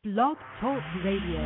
Blog Talk Radio.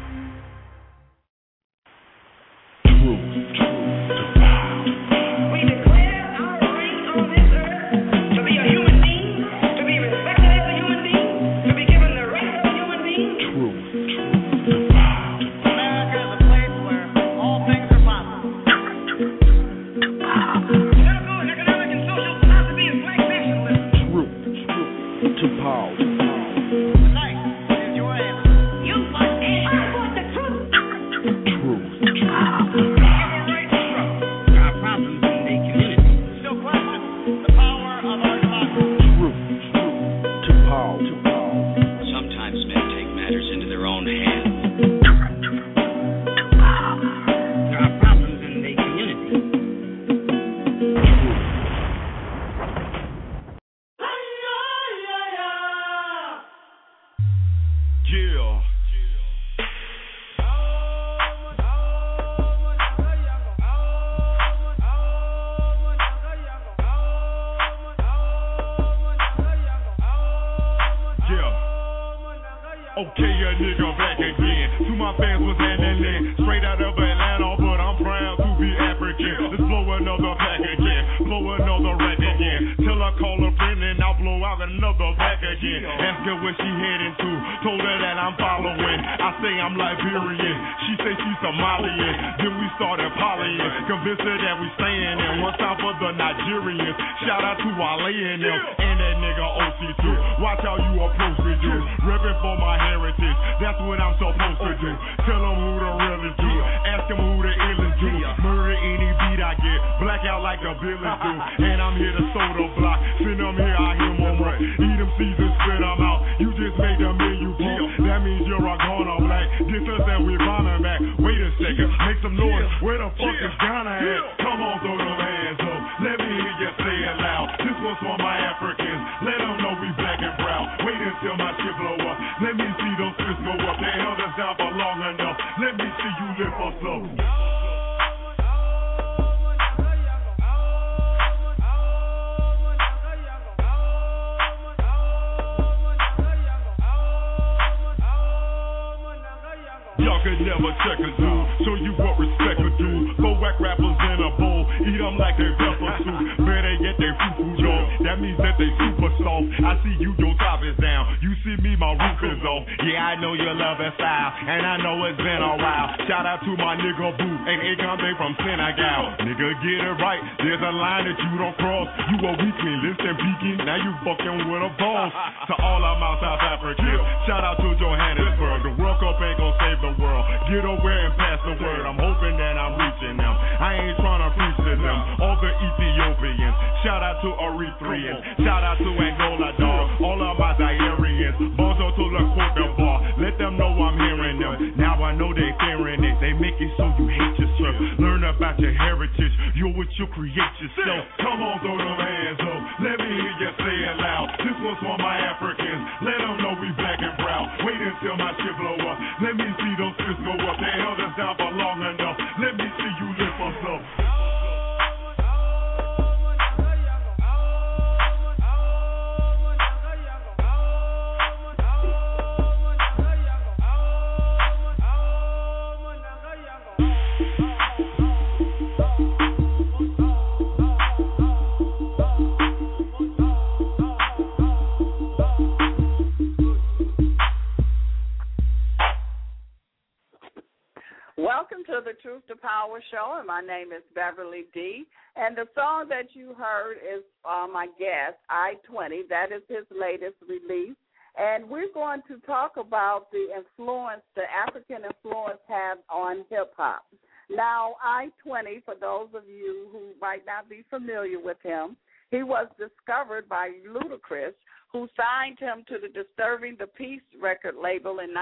Show, and my name is Beverly D. And the song that you heard is my guest, I-20. That is his latest release. And we're going to talk about the influence the African influence has on hip-hop. Now, I-20, for those of you who might not be familiar with him, he was discovered by Ludacris, who signed him to the Disturbing the Peace record label in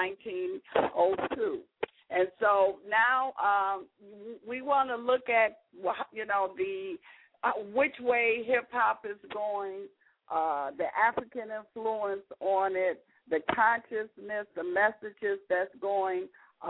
1902. And so now we want to look at, the which way hip-hop is going, the African influence on it, the consciousness, the messages that's going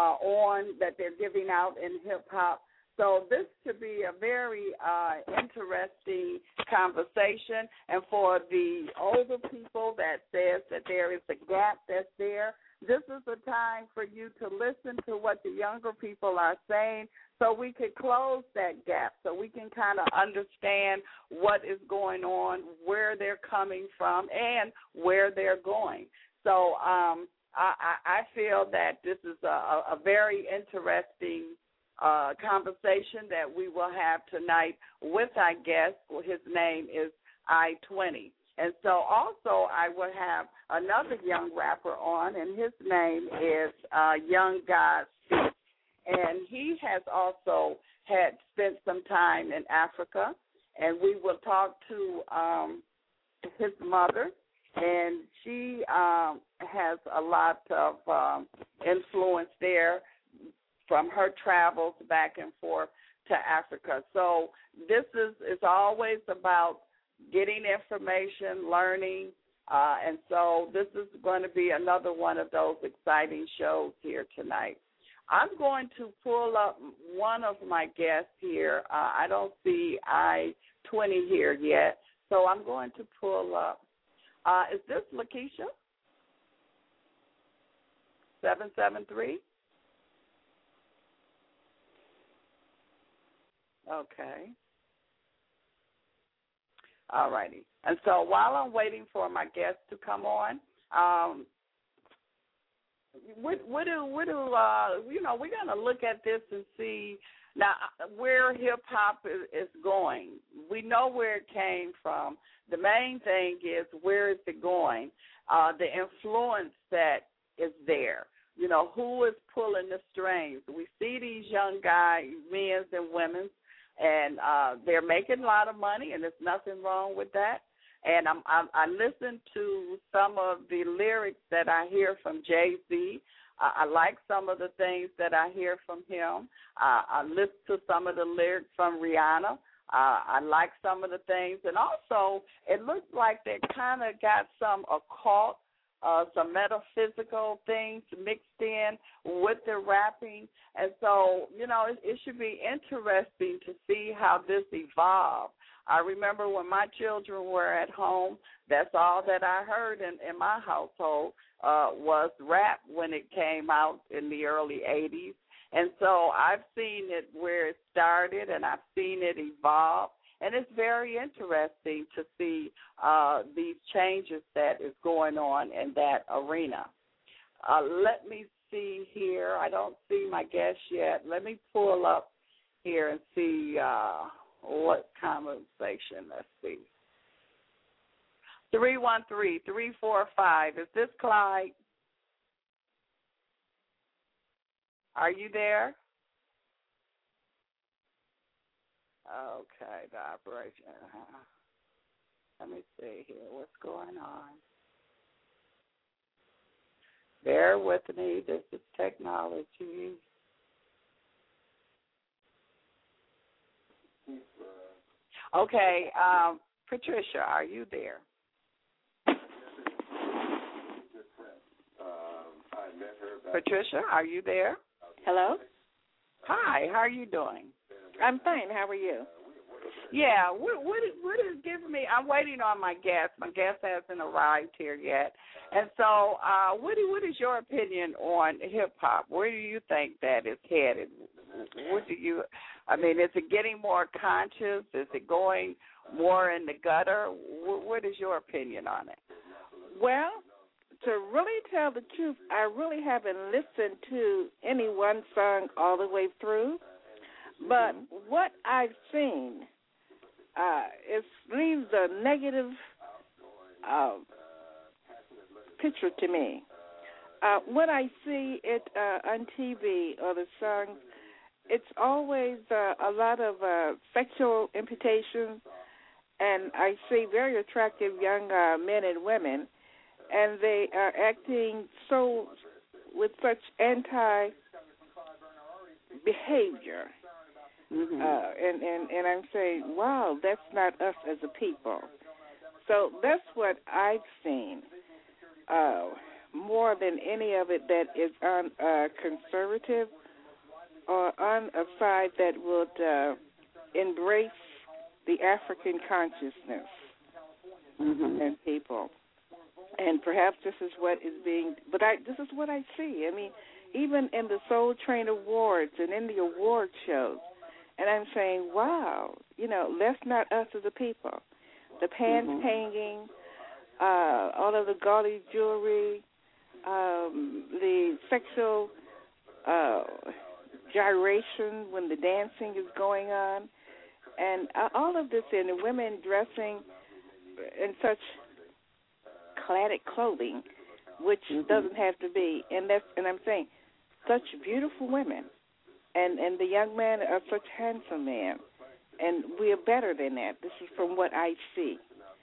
on that they're giving out in hip-hop. So this should be a very interesting conversation. And for the older people that says that there is a gap that's there, this is a time for you to listen to what the younger people are saying so we could close that gap, so we can kind of understand what is going on, where they're coming from, and where they're going. So I feel that this is a very interesting conversation that we will have tonight with our guest. His name is I-20. And so also I will have another young rapper on, and his name is Young God C. And he has also had spent some time in Africa, and we will talk to his mother, and she has a lot of influence there from her travels back and forth to Africa. So this is always about getting information, learning, and so this is going to be another one of those exciting shows here tonight. I'm going to pull up one of my guests here. I don't see I-20 here yet, so I'm going to pull up. Is this Lakeisha? 773? Okay. All righty. And so while I'm waiting for my guest to come on, we're going to look at this and see now where hip-hop is going. We know where it came from. The main thing is where is it going, the influence that is there. You know, who is pulling the strings? We see these young guys, men and women, and they're making a lot of money, and there's nothing wrong with that. And I listen to some of the lyrics that I hear from Jay-Z. I like some of the things that I hear from him. I listen to some of the lyrics from Rihanna. I like some of the things. And also, it looks like they kind of got some occult, some metaphysical things mixed in with the rapping. And so, you know, it should be interesting to see how this evolved. I remember when my children were at home, that's all that I heard in my household was rap when it came out in the early 80s. And so I've seen it where it started, and I've seen it evolve. And it's very interesting to see these changes that is going on in that arena. Let me see here. I don't see my guest yet. Let me pull up here and see what conversation. Let's see. 313-345. Is this Clyde? Are you there? Okay, the operation. Let me see here. What's going on? Bear with me. This is technology. Okay, Patricia, are you there? Patricia, are you there? Hello? Hi, how are you doing? I'm fine. How are you? Yeah, what is giving me, I'm waiting on my guest. My guest hasn't arrived here yet. And so what is your opinion on hip-hop? Where do you think that is headed? What do you, I mean, is it getting more conscious? Is it going more in the gutter? What is your opinion on it? Well, to really tell the truth, I really haven't listened to any one song all the way through. But what I've seen, it leaves a negative picture to me. When I see it on TV or the songs, it's always a lot of sexual implications, and I see very attractive young men and women, and they are acting so with such anti-behavior. And I'm saying, wow, that's not us as a people. So that's what I've seen, more than any of it that is on conservative or on a side that would embrace the African consciousness and people. And perhaps this is what is being, this is what I see. I mean, even in the Soul Train Awards and in the award shows, and I'm saying, wow, let's not us as a people. The pants hanging, all of the gaudy jewelry, the sexual gyration when the dancing is going on, and all of this, and the women dressing in such cladded clothing, which doesn't have to be, and I'm saying, such beautiful women, and the young men are such handsome men, and we are better than that. This is from what I see.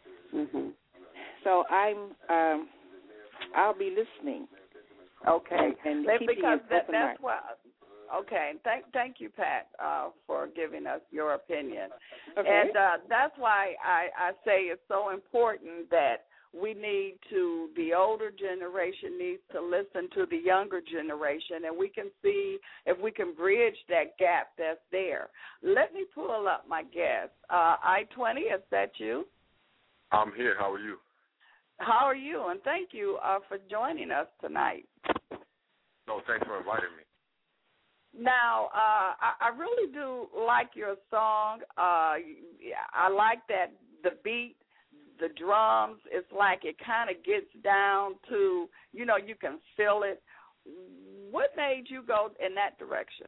So I'll be listening. Okay, and because that's why. Okay, thank you, Pat, for giving us your opinion. Okay. And that's why I say it's so important that the older generation needs to listen to the younger generation, and we can see if we can bridge that gap that's there. Let me pull up my guest. I-20, is that you? I'm here. How are you? How are you? And thank you for joining us tonight. No, thanks for inviting me. Now, I really do like your song. I like that the beat, the drums, it's like it kind of gets down to, you can feel it. What made you go in that direction?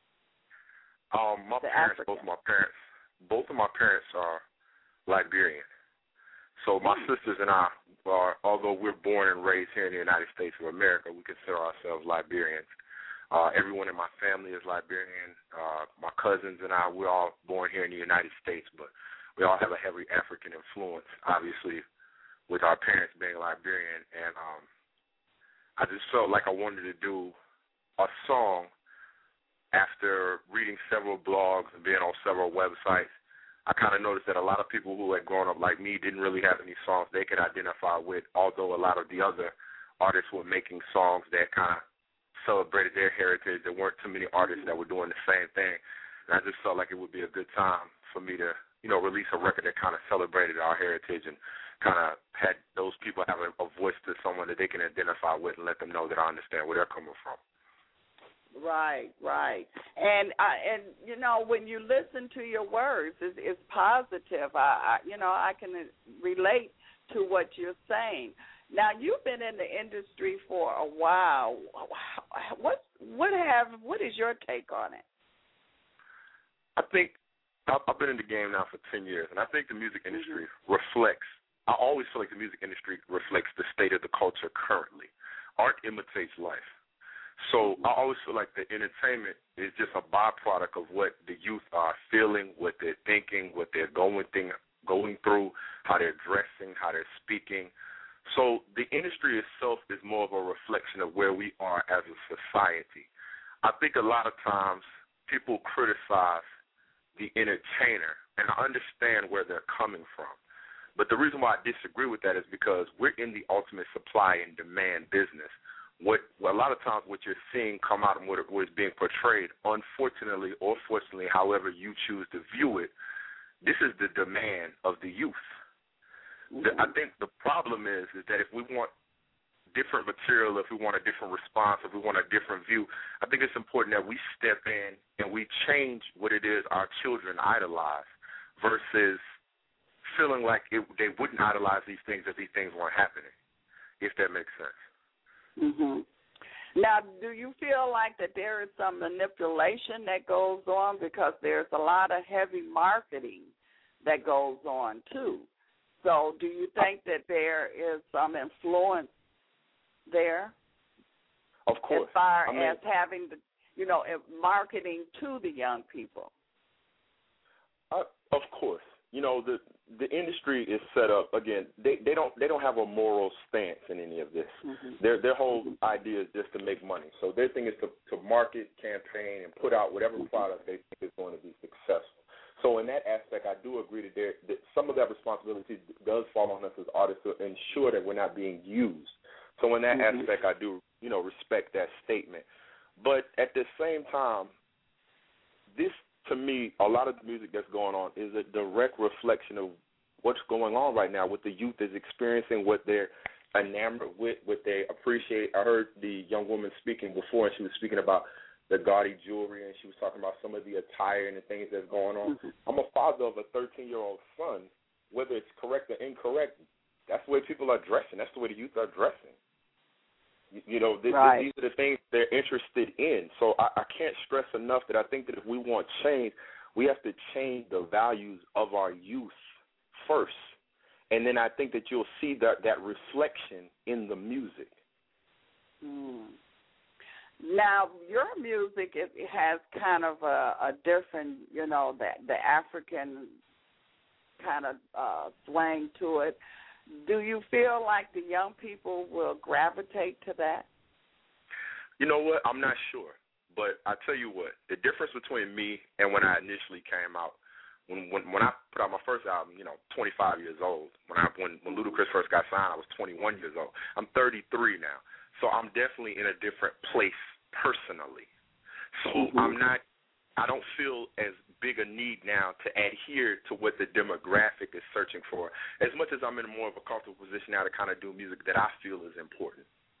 Both of my parents are Liberian. So my sisters and I although we're born and raised here in the United States of America, we consider ourselves Liberians. Everyone in my family is Liberian. My cousins and I, we're all born here in the United States, but we all have a heavy African influence, obviously, with our parents being Liberian. And I just felt like I wanted to do a song after reading several blogs and being on several websites. I kind of noticed that a lot of people who had grown up like me didn't really have any songs they could identify with, although a lot of the other artists were making songs that kind of celebrated their heritage. There weren't too many artists that were doing the same thing. And I just felt like it would be a good time for me to, release a record that kind of celebrated our heritage and kind of had those people have a voice to someone that they can identify with and let them know that I understand where they're coming from. Right. And when you listen to your words, it's positive. I can relate to what you're saying. Now, you've been in the industry for a while. What is your take on it? I think I've been in the game now for 10 years, and I think the music industry reflects, I always feel like the music industry reflects the state of the culture currently. Art imitates life. So I always feel like the entertainment is just a byproduct of what the youth are feeling, what they're thinking, what they're going through, how they're dressing, how they're speaking. So the industry itself is more of a reflection of where we are as a society. I think a lot of times people criticize the entertainer, and I understand where they're coming from. But the reason why I disagree with that is because we're in the ultimate supply and demand business. A lot of times what you're seeing come out of what is being portrayed, unfortunately or fortunately, however you choose to view it, this is the demand of the youth. I think the problem is that if we want different material, if we want a different response, if we want a different view, I think it's important that we step in and we change what it is our children idolize versus feeling like they wouldn't idolize these things if these things weren't happening, if that makes sense. Now, do you feel like that there is some manipulation that goes on because there's a lot of heavy marketing that goes on, too? So do you think that there is some influence there? Of course. As far as having the, marketing to the young people. Of course. The industry is set up, again, they don't have a moral stance in any of this. Their whole idea is just to make money. So their thing is to market, campaign, and put out whatever product they think is going to be successful. So in that aspect, I do agree that some of that responsibility does fall on us as artists to ensure that we're not being used. So in that aspect, I do, respect that statement. But at the same time, this, to me, a lot of the music that's going on is a direct reflection of what's going on right now, what the youth is experiencing, what they're enamored with, what they appreciate. I heard the young woman speaking before, and she was speaking about the gaudy jewelry, and she was talking about some of the attire and the things that's going on. I'm a father of a 13-year-old son. Whether it's correct or incorrect, that's the way people are dressing. That's the way the youth are dressing. You know, these are the things they're interested in. So I can't stress enough that I think that if we want change, we have to change the values of our youth first. And then I think that you'll see that reflection in the music. Now, your music, it has kind of a different, you know, the African kind of slang to it. Do you feel like the young people will gravitate to that? You know what? I'm not sure. But I tell you what, the difference between me and when I initially came out, when I put out my first album, you know, 25 years old. When Ludacris first got signed, I was 21 years old. I'm 33 now. So I'm definitely in a different place personally. So I don't feel as big a need now to adhere to what the demographic is searching for, as much as I'm in more of a comfortable position now to kind of do music that I feel is important.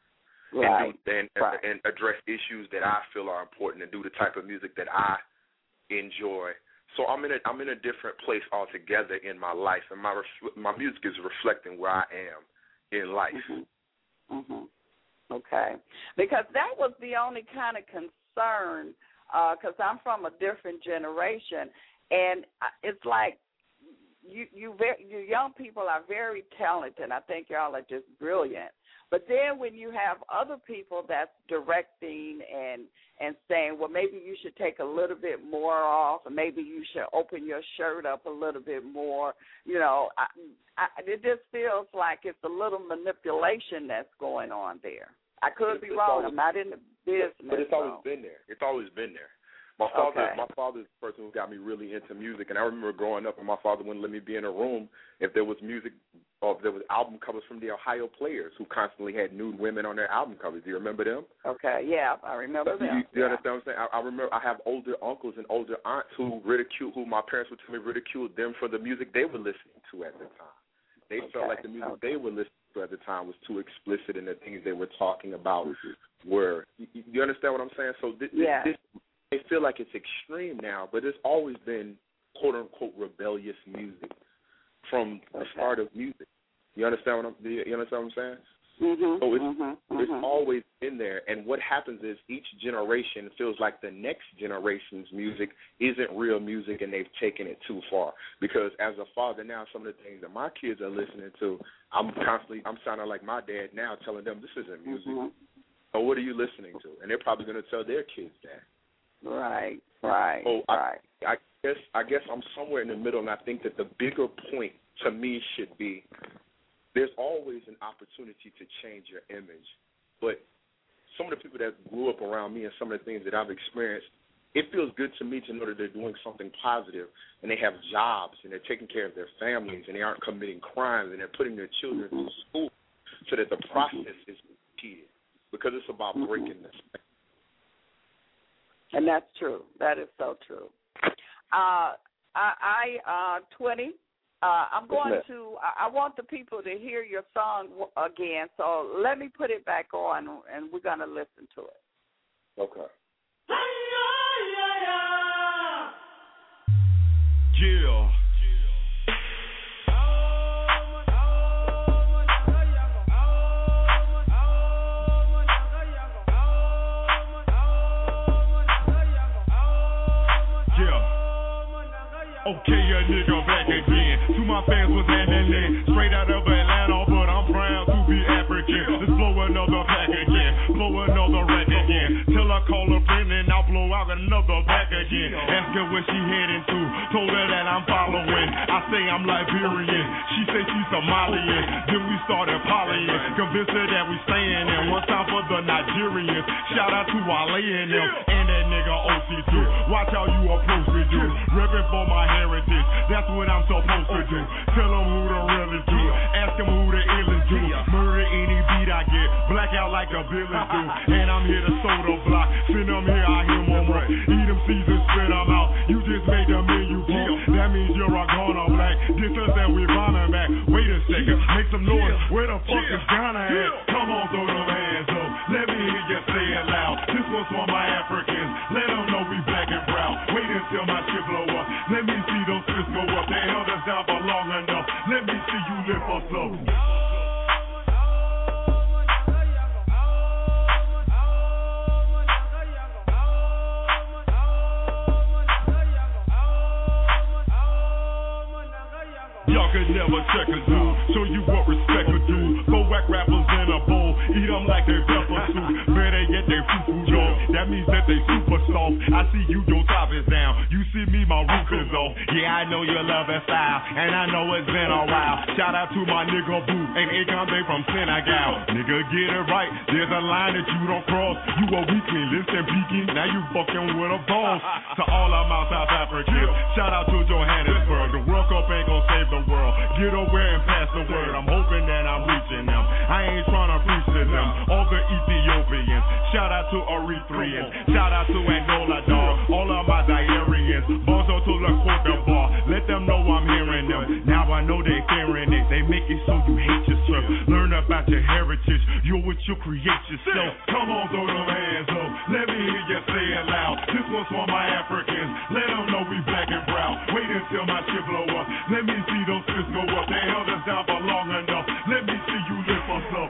And address issues that I feel are important and do the type of music that I enjoy. So I'm in a different place altogether in my life, and my music is reflecting where I am in life. Okay, because that was the only kind of concern, because I'm from a different generation, and it's like you young people are very talented. I think y'all are just brilliant. But then when you have other people that's directing and saying, well, maybe you should take a little bit more off, or maybe you should open your shirt up a little bit more, you know, it just feels like it's a little manipulation that's going on there. I could be wrong. I'm not in the business. But it's always been there. It's always been there. My father's the person who got me really into music, and I remember growing up and my father wouldn't let me be in a room if there was music or if there was album covers from the Ohio Players who constantly had nude women on their album covers. Do you remember them? Okay, yeah, I remember them. Do you understand what I'm saying? I remember I have older uncles and older aunts who my parents would tell me ridiculed them for the music they were listening to at the time. They felt like the music they were listening to at the time was too explicit, and the things they were talking about were. You understand what I'm saying? So this they feel like it's extreme now, but it's always been quote unquote rebellious music from the start of music. You understand what I'm saying? So it's always been there, and what happens is each generation feels like the next generation's music isn't real music, and they've taken it too far. Because as a father now, some of the things that my kids are listening to, I'm sounding like my dad now, telling them this isn't music. So what are you listening to? And they're probably going to tell their kids that. Right. So I guess I'm somewhere in the middle, and I think that the bigger point to me should be there's always an opportunity to change your image. But some of the people that grew up around me and some of the things that I've experienced, it feels good to me to know that they're doing something positive and they have jobs and they're taking care of their families and they aren't committing crimes and they're putting their children through school so that the process is repeated, because it's about breaking the cycle. And that's true. That is so true. 20. I'm going to. I want the people to hear your song again. So let me put it back on, and we're going to listen to it. Okay. Yeah. Okay, a nigga back again. To my fans was handling straight out of Atlanta, but I'm proud to be African. Let's blow another pack again, blow another rack again. Till I call a friend and I'll blow out another back again. Ask her where she heading to, told her that I'm following. I say I'm Liberian, she say she's Somalian. Then we started polying, convinced her that we staying in. One time for the Nigerians, shout out to Wale and them, and that nigga OC2. Watch how you approach me, dude. Reppin' for my heritage, that's what I'm supposed to do. Tell them who the realest do, ask them who the illest do. Murder any beat I get, black out like the villains do. And I'm here to soda block, send them here, I hear more. Eat them seasons, spit them out. You just made the menu pump, that means you're a goner black. This us and we running back. Wait a second, make some noise, where the fuck is Ghana at? loud. This one's for my Africans. Let them know we black and brown. Wait until my shit blow up. Let me see those fists go up. They held us down for long enough. Let me see you lift us up. Y'all could never check a dude, show you what respect could do. Go whack rappers in a bowl, eat them like they pepper soup. Better get their fufu dog, that means that they super soft. I see you, your top is down, you see me, my roof is off. Yeah, I know you love that style, and I know it's been a while. Shout out to my nigga Boo, and Akon, they from Senegal. Nigga, get it right, there's a line that you don't cross. You a weakling, listen peeking, now you fucking with a boss. To all of my South Africans, shout out to Johannesburg. The World Cup ain't gonna save the world. Get over and pass the word. I'm hoping that I'm reaching them. I ain't trying to preach to them. All the Ethiopians. Shout out to Eritreans. Shout out to Angola, dog. All of my Zairians. Bozo to the Cote d'Ivoire. Let them know I'm hearing them. Now I know they fearing it. They make it so you hate yourself. Learn about your heritage. You're what you create yourself. Come on, throw them hands up. Let me hear you say it loud. This one's for my Africans. Let them know we black and brown. Wait until my shit blow up. Let me see those fists go up. They held us down for long enough. Let me see you lift us up.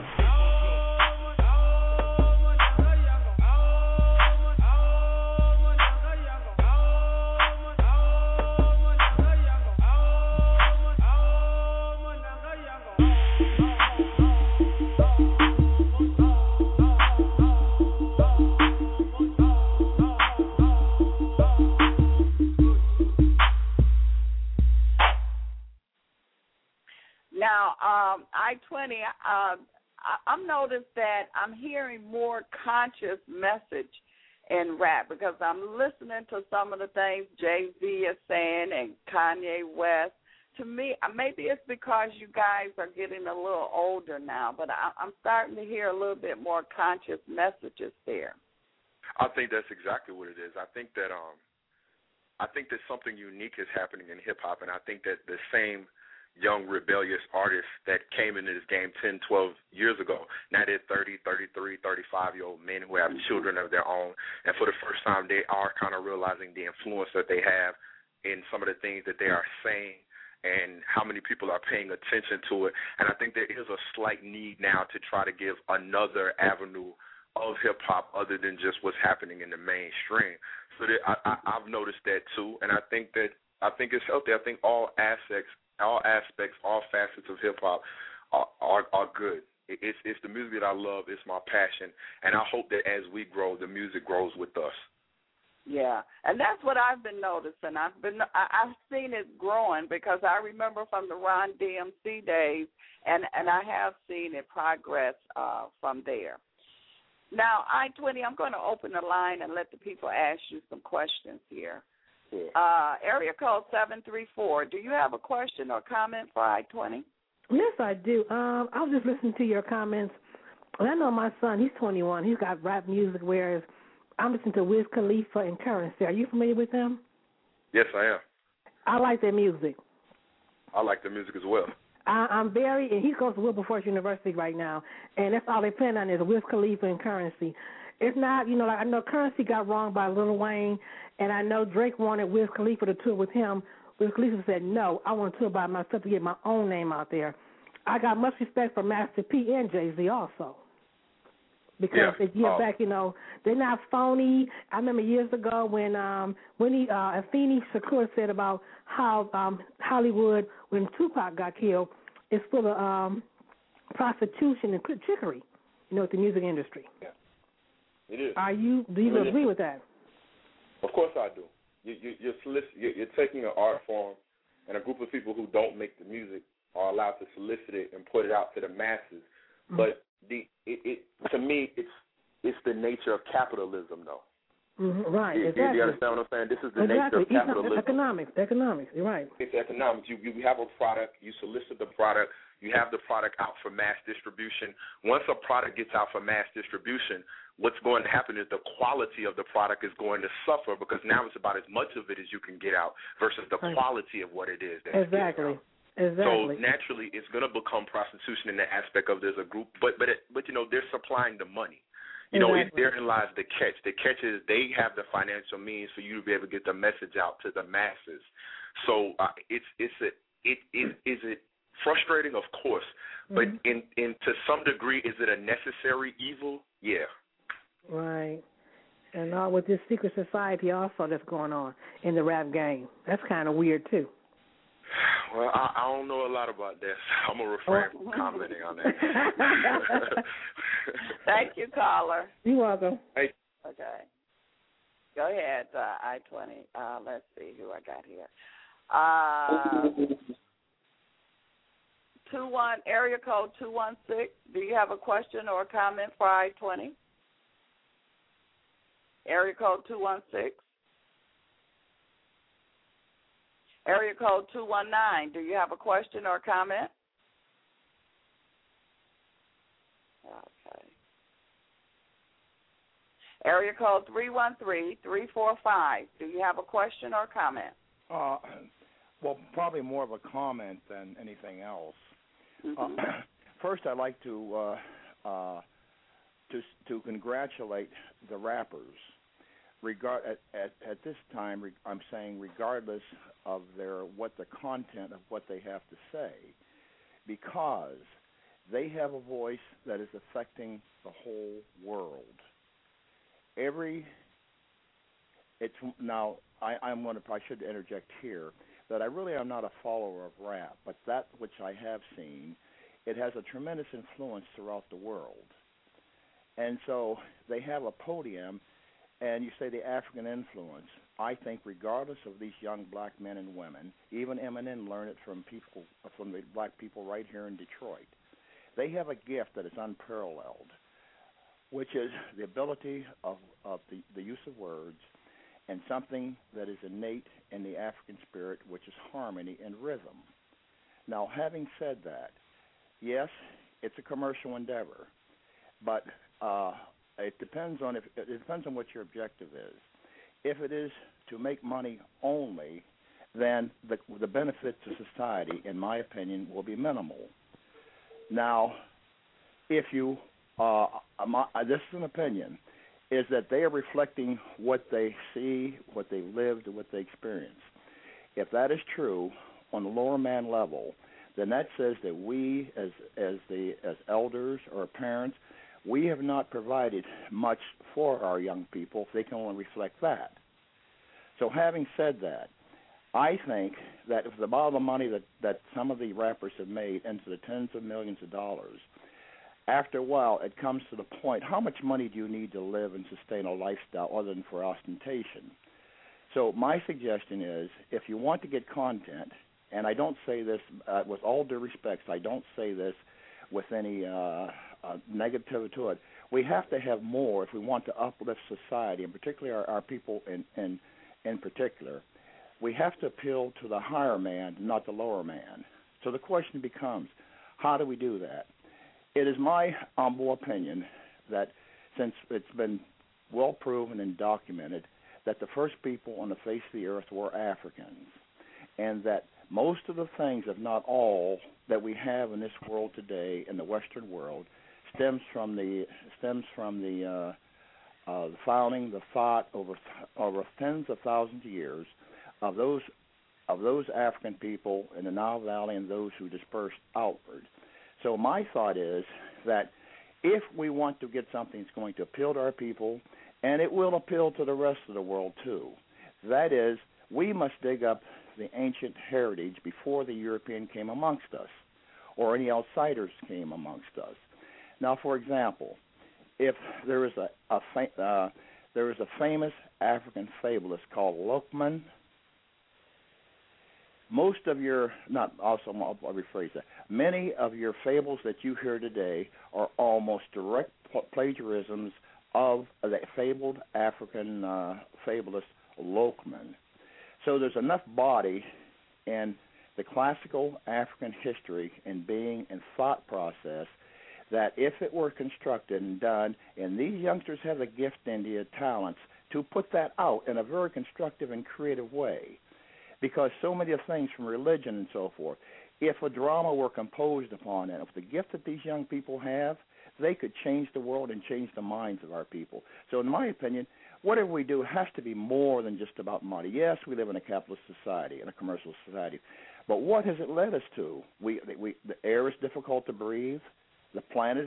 Now, I-20, I've noticed that I'm hearing more conscious message in rap because I'm listening to some of the things Jay-Z is saying and Kanye West. To me, maybe it's because you guys are getting a little older now, but I'm starting to hear a little bit more conscious messages there. I think that's exactly what it is. I think that something unique is happening in hip-hop, and I think that the same young rebellious artists that came into this game 10, 12 years ago. Now they're 30, 33, 35-year-old men who have children of their own, and for the first time they are kind of realizing the influence that they have in some of the things that they are saying and how many people are paying attention to it. And I think there is a slight need now to try to give another avenue of hip-hop other than just what's happening in the mainstream. So that I've noticed that too, and I think it's healthy. I think all aspects, all facets of hip-hop are good. It's the music that I love. It's my passion, and I hope that as we grow, the music grows with us. Yeah, and that's what I've been noticing. I've seen it growing because I remember from the Run DMC days, and I have seen it progress from there. Now, I-20, I'm going to open the line and let the people ask you some questions here. Yeah. Area code 734. Do you have a question or comment for I-20? Yes, I do. I was just listening to your comments, and I know my son, he's 21. He's got rap music, whereas I'm listening to Wiz Khalifa and Currency. Are you familiar with them? Yes, I am. I like their music. I like their music as well. I'm very, and he goes to Wilberforce University right now, and that's all they plan on is Wiz Khalifa and Currency. It's not, like I know Currency got wronged by Lil Wayne, and I know Drake wanted Wiz Khalifa to tour with him. Wiz Khalifa said, no, I want to tour by myself to get my own name out there. I got much respect for Master P and Jay-Z also. Because they give back, they're not phony. I remember years ago when Afeni Shakur said about how Hollywood, when Tupac got killed, is full of prostitution and trickery, with the music industry. Yeah, it is. Do you agree with that? Of course I do. You're taking an art form, and a group of people who don't make the music are allowed to solicit it and put it out to the masses. Mm-hmm. But to me, it's the nature of capitalism, though. Mm-hmm. Right, exactly. Do you understand what I'm saying? This is the nature of capitalism. Economics, you're right. It's economics. You have a product, you solicit the product, you have the product out for mass distribution. Once a product gets out for mass distribution, what's going to happen is the quality of the product is going to suffer because now it's about as much of it as you can get out versus the quality of what it is. Exactly. So naturally, it's going to become prostitution in the aspect of there's a group, but they're supplying the money. You know, therein lies the catch. The catch is they have the financial means for you to be able to get the message out to the masses. So is it frustrating? Of course, but in to some degree, is it a necessary evil? Yeah. Right. And all with this secret society also that's going on in the rap game. That's kind of weird too. Well, I don't know a lot about that. I'm going to refrain from commenting on that. Thank you, caller. You're welcome. Hey. Okay. Go ahead, I-20. Let's see who I got here. 21 area code 216. Do you have a question or a comment for I-20? Area code 216. Area code 219. Do you have a question or a comment? Okay. Area code 313-345. Do you have a question or a comment? Well, probably more of a comment than anything else. First, I'd like to congratulate the rappers. At this time, I'm saying regardless of what the content of what they have to say, because they have a voice that is affecting the whole world. I should interject here that I really am not a follower of rap, but that which I have seen, it has a tremendous influence throughout the world. And so they have a podium. And you say the African influence. I think regardless of these young black men and women, even Eminem learned it from the black people right here in Detroit. They have a gift that is unparalleled, which is the ability of the use of words and something that is innate in the African spirit, which is harmony and rhythm. Now, having said that, yes, it's a commercial endeavor, but it depends on what your objective is. If it is to make money only, then the benefits to society, in my opinion, will be minimal. Now, if you, this is an opinion, is that they are reflecting what they see, what they lived, and what they experienced. If that is true on the lower man level, then that says that we, as elders or parents, we have not provided much for our young people if they can only reflect that. So having said that, I think that if the amount of money that some of the rappers have made into the tens of millions of dollars, after a while it comes to the point, how much money do you need to live and sustain a lifestyle other than for ostentation? So my suggestion is, if you want to get content, and I don't say this with all due respect, I don't say this with any negativity to it. We have to have more if we want to uplift society, and particularly our people in particular. We have to appeal to the higher man, not the lower man. So the question becomes, how do we do that? It is my humble opinion that since it's been well proven and documented that the first people on the face of the earth were Africans, and that most of the things, if not all, that we have in this world today, in the Western world, stems from the founding, the thought over tens of thousands of years of those African people in the Nile Valley and those who dispersed outward. So my thought is that if we want to get something that's going to appeal to our people, and it will appeal to the rest of the world too, that is, we must dig up the ancient heritage before the European came amongst us, or any outsiders came amongst us. Now, for example, if there is a famous African fabulist called Lokman. Most of your, I'll rephrase that. Many of your fables that you hear today are almost direct plagiarisms of the fabled African fabulist Lokman. So there's enough body in the classical African history and being and thought process that if it were constructed and done, and these youngsters have the gift and the talents to put that out in a very constructive and creative way, because so many of things from religion and so forth, if a drama were composed upon it, if the gift that these young people have, they could change the world and change the minds of our people. So in my opinion, whatever we do has to be more than just about money. Yes, we live in a capitalist society, in a commercial society, but what has it led us to? The air is difficult to breathe. The planet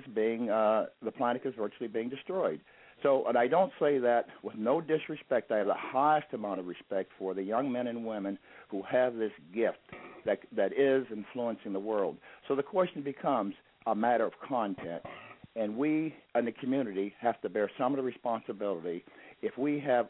is virtually being destroyed. So, and I don't say that with no disrespect. I have the highest amount of respect for the young men and women who have this gift that is influencing the world. So the question becomes a matter of content, and we in the community have to bear some of the responsibility if we have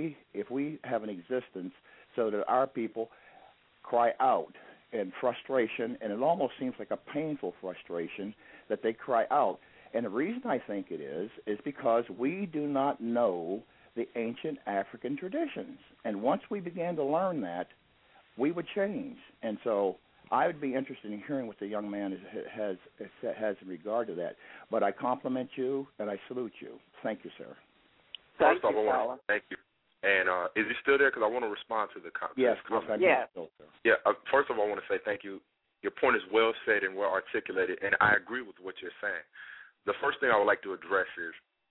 an existence, so that our people cry out in frustration, and it almost seems like a painful frustration that they cry out. And the reason I think it is because we do not know the ancient African traditions. And once we began to learn that, we would change. And so I would be interested in hearing what the young man has in regard to that. But I compliment you and I salute you. Thank you, sir. First off, I want to thank you. And is he still there? Because I want to respond to the comment. Yes, I'm still there. Yeah, first of all, I want to say thank you. Your point is well said and well articulated, and I agree with what you're saying. The first thing I would like to address is,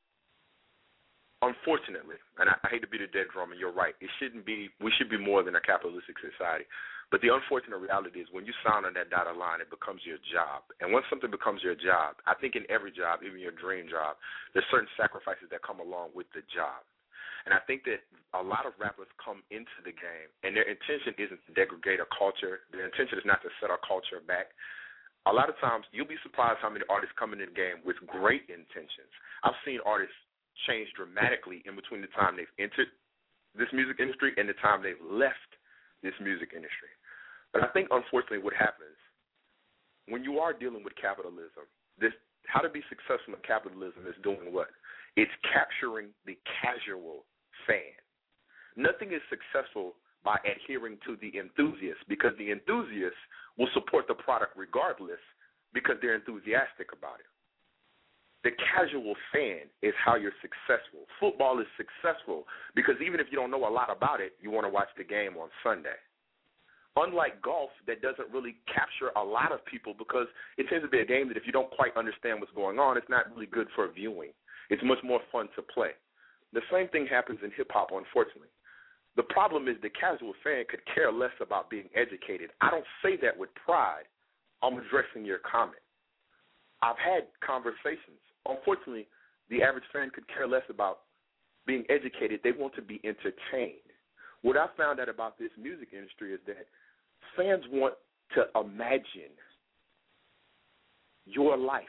unfortunately, and I hate to be the dead drum, and you're right, we should be more than a capitalistic society. But the unfortunate reality is when you sign on that dotted line, it becomes your job. And once something becomes your job, I think in every job, even your dream job, there's certain sacrifices that come along with the job. And I think that a lot of rappers come into the game, and their intention isn't to degrade a culture. Their intention is not to set our culture back. A lot of times, you'll be surprised how many artists come into the game with great intentions. I've seen artists change dramatically in between the time they've entered this music industry and the time they've left this music industry. But I think, unfortunately, what happens when you are dealing with capitalism, how to be successful in capitalism is doing what? It's capturing the casual fan. Nothing is successful by adhering to the enthusiast, because the enthusiasts will support the product regardless because they're enthusiastic about it. The casual fan is how you're successful. Football is successful because even if you don't know a lot about it, you want to watch the game on Sunday. Unlike golf, that doesn't really capture a lot of people because it tends to be a game that if you don't quite understand what's going on, it's not really good for viewing. It's much more fun to play. The same thing happens in hip-hop, unfortunately. The problem is the casual fan could care less about being educated. I don't say that with pride. I'm addressing your comment. I've had conversations. Unfortunately, the average fan could care less about being educated. They want to be entertained. What I found out about this music industry is that fans want to imagine your life.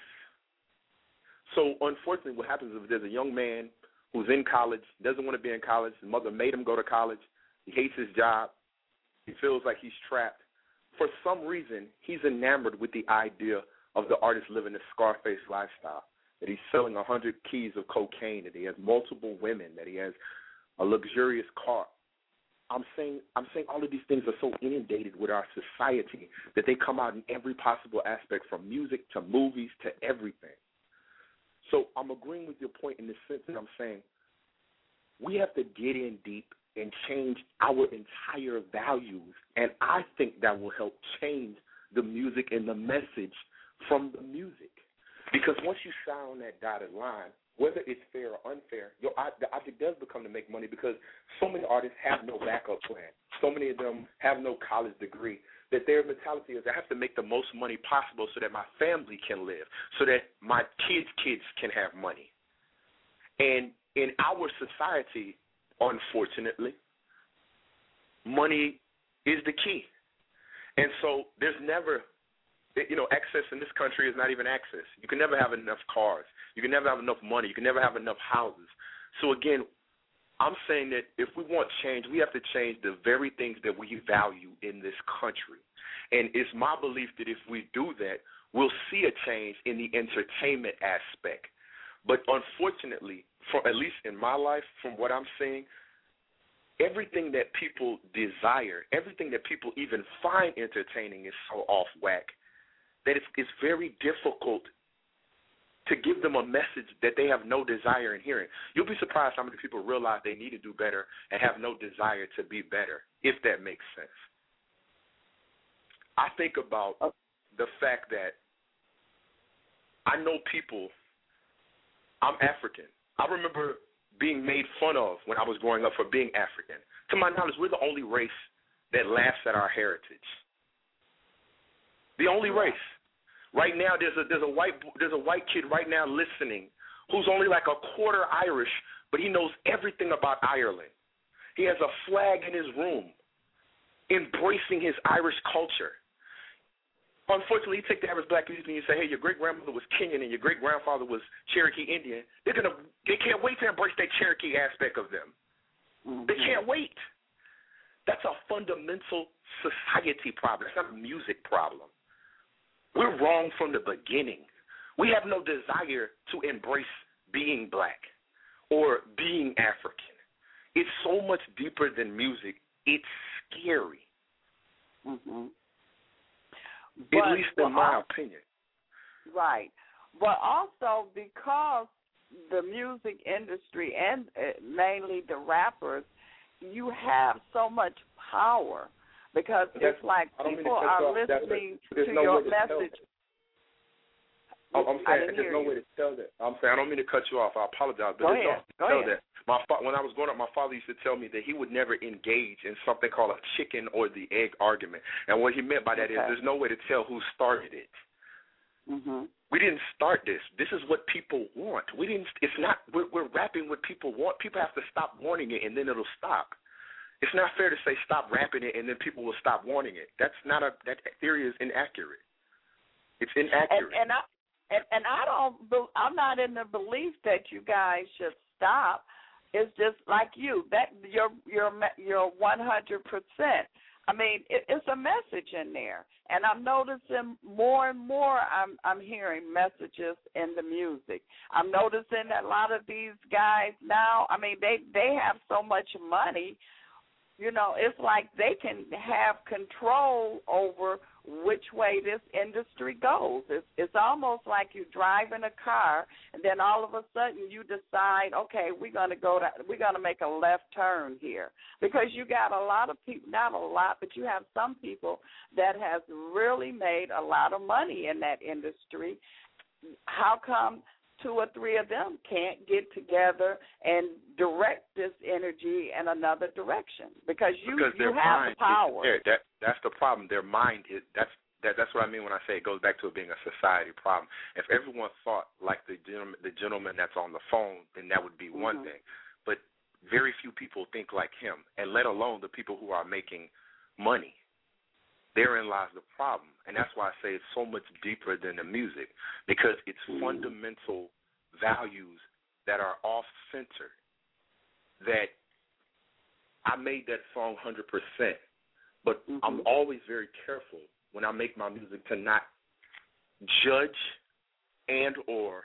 So, unfortunately, what happens is there's a young man who's in college, doesn't want to be in college. His mother made him go to college. He hates his job. He feels like he's trapped. For some reason, he's enamored with the idea of the artist living a Scarface lifestyle, that he's selling 100 keys of cocaine, that he has multiple women, that he has a luxurious car. I'm saying all of these things are so inundated with our society that they come out in every possible aspect, from music to movies to everything. So I'm agreeing with your point in the sense that I'm saying we have to get in deep and change our entire values, and I think that will help change the music and the message from the music. Because once you sign on that dotted line, whether it's fair or unfair, the object does become to make money, because so many artists have no backup plan. So many of them have no college degree, that their mentality is, I have to make the most money possible so that my family can live, so that my kids' kids can have money. And in our society, unfortunately, money is the key. And so there's never, access in this country is not even access. You can never have enough cars. You can never have enough money. You can never have enough houses. So, again, I'm saying that if we want change, we have to change the very things that we value in this country. And it's my belief that if we do that, we'll see a change in the entertainment aspect. But unfortunately, at least in my life, from what I'm seeing, everything that people desire, everything that people even find entertaining is so off whack that it's very difficult to give them a message that they have no desire in hearing. You'll be surprised how many people realize they need to do better and have no desire to be better, if that makes sense. I think about the fact that I know people I'm African. I remember being made fun of when I was growing up for being African. To my knowledge, we're the only race that laughs at our heritage. The only race. Right now, there's a white kid right now listening who's only like a quarter Irish, but he knows everything about Ireland. He has a flag in his room, embracing his Irish culture. Unfortunately, you take the average black youth and you say, hey, your great-grandmother was Kenyan and your great-grandfather was Cherokee Indian. They can't wait to embrace that Cherokee aspect of them. Mm-hmm. They can't wait. That's a fundamental society problem. It's not a music problem. We're wrong from the beginning. We have no desire to embrace being black or being African. It's so much deeper than music. It's scary. Mm-hmm. At least in my opinion. Right. But also because the music industry and mainly the rappers, you have so much power because it's like people are listening to your message. I'm saying there's no way to tell that. I'm saying I don't mean to cut you off. I apologize, but there's no way to tell that. When I was growing up, my father used to tell me that he would never engage in something called a chicken or the egg argument. And what he meant by that is there's no way to tell who started it. Mm-hmm. We didn't start this. This is what people want. We didn't. It's not. We're rapping what people want. People have to stop wanting it, and then it'll stop. It's not fair to say stop rapping it, and then people will stop wanting it. That's not that theory is inaccurate. It's inaccurate. I'm not in the belief that you guys should stop. It's just like you that you're 100%. I mean, it's a message in there, and I'm noticing more and more. I'm hearing messages in the music. I'm noticing that a lot of these guys now. I mean, they have so much money. You know, it's like they can have control over which way this industry goes. It's almost like you drive in a car, and then all of a sudden you decide, okay, we're going to make a left turn here, because you got a lot of people, not a lot, but you have some people that has really made a lot of money in that industry. How come 2 or 3 of them can't get together and direct this energy in another direction? Because you have the power. That's the problem. Their mind is that's what I mean when I say it goes back to it being a society problem. If everyone thought like the gentleman that's on the phone, then that would be one thing. But very few people think like him, and let alone the people who are making money. Therein lies the problem, and that's why I say it's so much deeper than the music, because it's fundamental values that are off-center. That I made that song 100%, but I'm always very careful when I make my music to not judge and or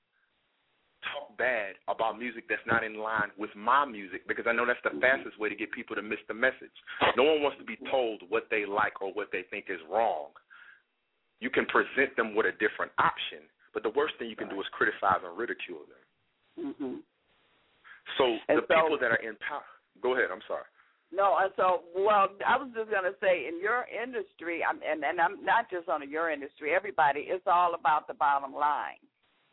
talk bad about music that's not in line with my music, because I know that's the fastest way to get people to miss the message. No one wants to be told what they like or what they think is wrong. You can present them with a different option, but the worst thing you can do is criticize and ridicule them. So the people that are in power, go ahead, I'm sorry. No, I was just going to say, in your industry, and I'm not just on your industry, everybody, it's all about the bottom line.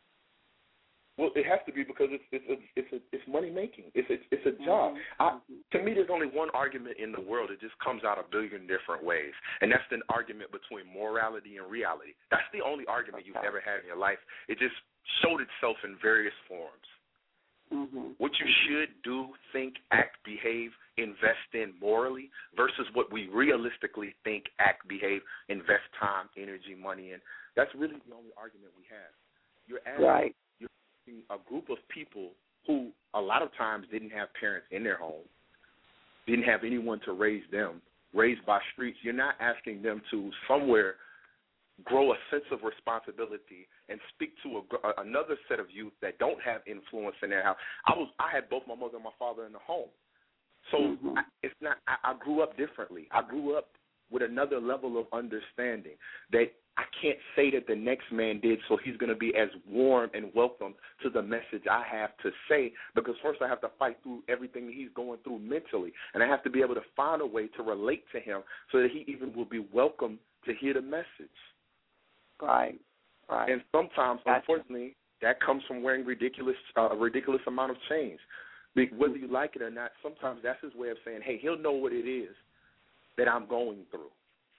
Well, it has to be, because it's money making. It's a job. To me, there's only one argument in the world. It just comes out a billion different ways, and that's an argument between morality and reality. That's the only argument you've ever had in your life. It just showed itself in various forms. What you should do, think, act, behave, invest in morally versus what we realistically think, act, behave, invest time, energy, money in. That's really the only argument we have. You're asking a group of people who a lot of times didn't have parents in their home, didn't have anyone to raise them, raised by streets. You're not asking them to somewhere grow a sense of responsibility and speak to another set of youth that don't have influence in their house. I had both my mother and my father in the home. So I grew up differently. I grew up with another level of understanding that I can't say that the next man did, so he's going to be as warm and welcome to the message I have to say, because first I have to fight through everything that he's going through mentally, and I have to be able to find a way to relate to him so that he even will be welcome to hear the message. Right. And sometimes, unfortunately, That comes from wearing a ridiculous amount of chains. Whether you like it or not, sometimes that's his way of saying, hey, he'll know what it is that I'm going through.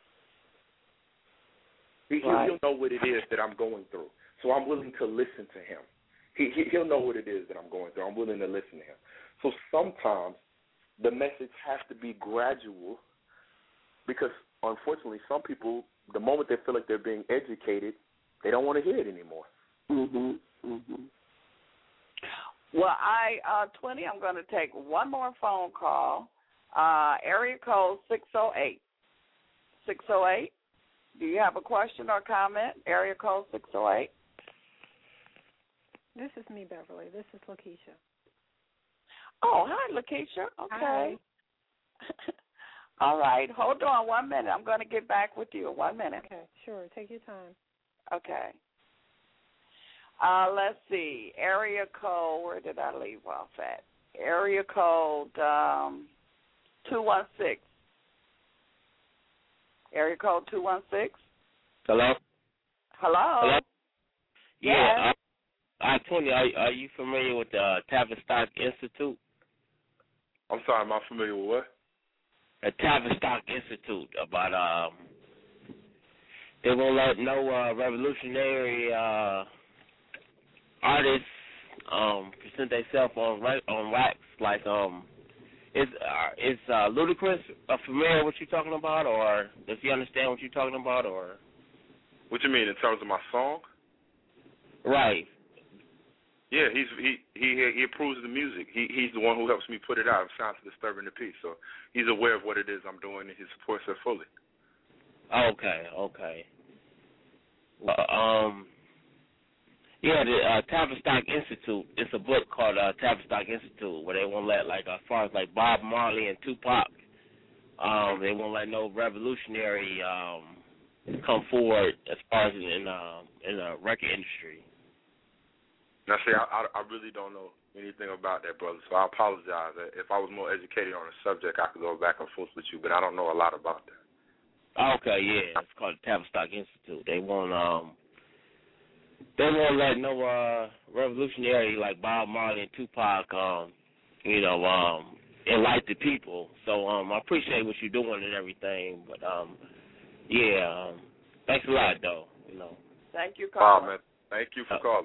He'll know what it is that I'm going through. So I'm willing to listen to him. He'll know what it is that I'm going through. I'm willing to listen to him. So sometimes the message has to be gradual because, unfortunately, some people, the moment they feel like they're being educated, they don't want to hear it anymore. Well, 20, I'm going to take one more phone call. Area code 608. 608. Do you have a question or comment? Area code 608. This is me, Beverly. This is Lakeisha. Oh, hi, Lakeisha. Okay. Hi. All right. Hold on 1 minute. I'm going to get back with you in 1 minute. Okay, sure. Take your time. Okay. Let's see. Area code, where did I leave off at? Area code 216. Area code 216. Hello? Hello? Yeah. I-20, are you familiar with the Tavistock Institute? I'm sorry, am I familiar with what? The Tavistock Institute, about, they won't let no revolutionary artists present themselves on wax, like, is Ludacris familiar with what you're talking about, or does he understand what you're talking about, or? What you mean, in terms of my song? Right. Yeah, he approves of the music. He's the one who helps me put it out. Sounds disturbing the piece, so he's aware of what it is I'm doing, and he supports it fully. Okay. Well, yeah, the Tavistock Institute. It's a book called Tavistock Institute, where they won't let, like, as far as like Bob Marley and Tupac, they won't let no revolutionary come forward as far as in the record industry. Now, see, I really don't know anything about that, brother, so I apologize. If I was more educated on the subject, I could go back and forth with you, but I don't know a lot about that. Okay, yeah, it's called the Tavistock Institute. They won't let no revolutionary like Bob Marley and Tupac, enlighten the people. So I appreciate what you're doing and everything, but thanks a lot, though. Thank you, caller. Wow, man. Thank you for calling.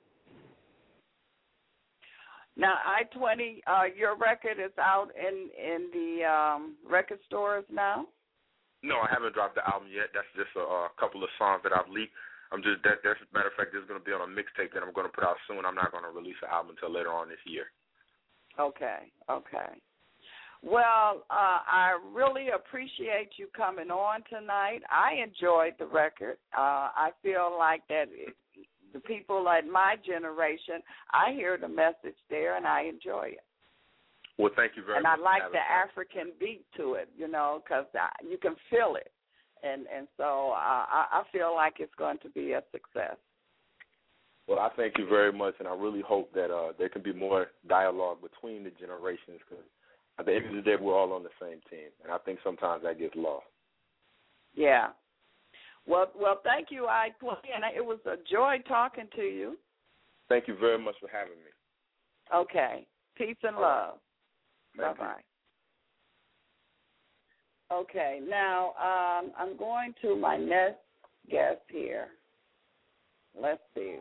Now, I-20, your record is out in the record stores now? No, I haven't dropped the album yet. That's just a couple of songs that I've leaked. That's a matter of fact, this is going to be on a mixtape that I'm going to put out soon. I'm not going to release an album until later on this year. Okay. Well, I really appreciate you coming on tonight. I enjoyed the record. I feel like that the people like my generation, I hear the message there, and I enjoy it. Well, thank you very much. And I like the African beat to it, because you can feel it. And so I feel like it's going to be a success. Well, I thank you very much, and I really hope that there can be more dialogue between the generations, because at the end of the day, we're all on the same team, and I think sometimes that gets lost. Yeah. Well, thank you, I-20, and it was a joy talking to you. Thank you very much for having me. Okay. Peace and love. Bye-bye. Okay, now I'm going to my next guest here. Let's see.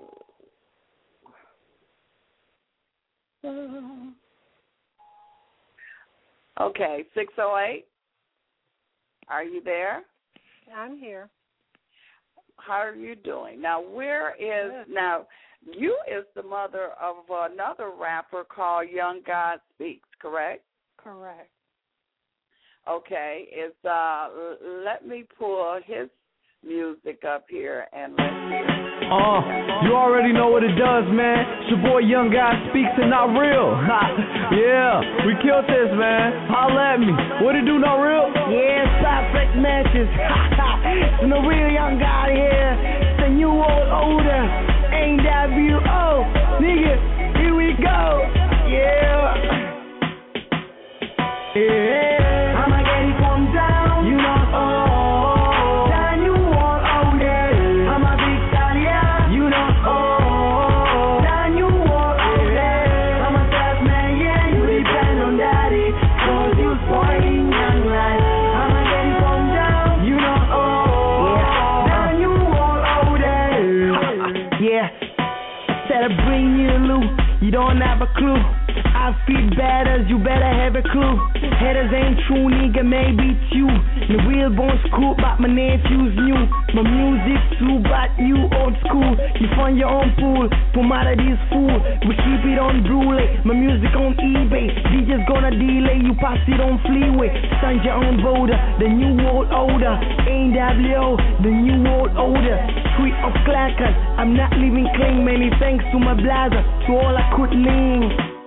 Okay, 608. Are you there? I'm here. How are you doing? Now, you is the mother of another rapper called Young God Speaks, correct? Correct. Okay, let me pull his music up here and let's hear it. You already know what it does, man. It's your boy Young God Speaks and Not Real. Yeah, we killed this, man. Holla at me. What it do, Not Real? Yeah, Suspect Matches. It's the real Young God here. It's the new old older. NWO. Nigga, here we go. Yeah. I'ma get it from down. You know, down you want all day. I'm a big stallion. You know, have a clue. I feel better, you better have a clue. Haters ain't true, nigga, maybe it's you. The real bone school, but my nephew's new. My music too, but you old school. You find your own pool, from out of this fool. We keep it on Brule, my music on eBay. DJ's gonna delay, you pass it on Fleeway. Stand your own voter, the new world order. NWO, the new world order. Street of clackers, I'm not living clean. Many thanks to my blazer, to all I could lean.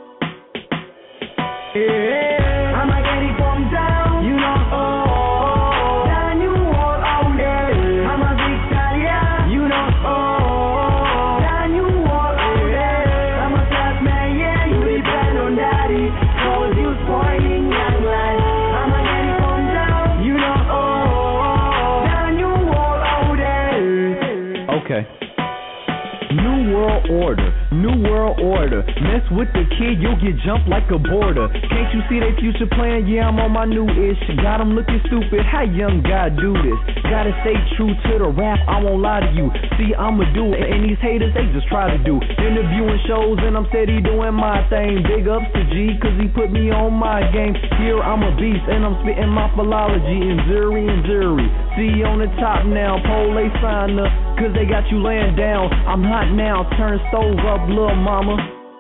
Yeah, I'ma get it from down, you know. Oh, the new world order. I'm a Victoria, you know. Oh, the new world order. I'm a class man, yeah, you depend on daddy. Cause you spoiling young life. I'ma get it from down, you know. Oh, the new world order. Okay. New world order, new world order. Mess with the kid, you'll get jumped like a border. Can't you see they future plan? Yeah, I'm on my new ish. Got them looking stupid, how young God do this? Gotta stay true to the rap, I won't lie to you. See, I'ma do it, and these haters, they just try to do. Interviewing shows, and I'm steady doing my thing. Big ups to G, cause he put me on my game. Here I'm a beast, and I'm spitting my philology in Zuri and Zuri. See on the top now, pole they sign up, cause they got you laying down. I'm hot now, turn stove up, little mama.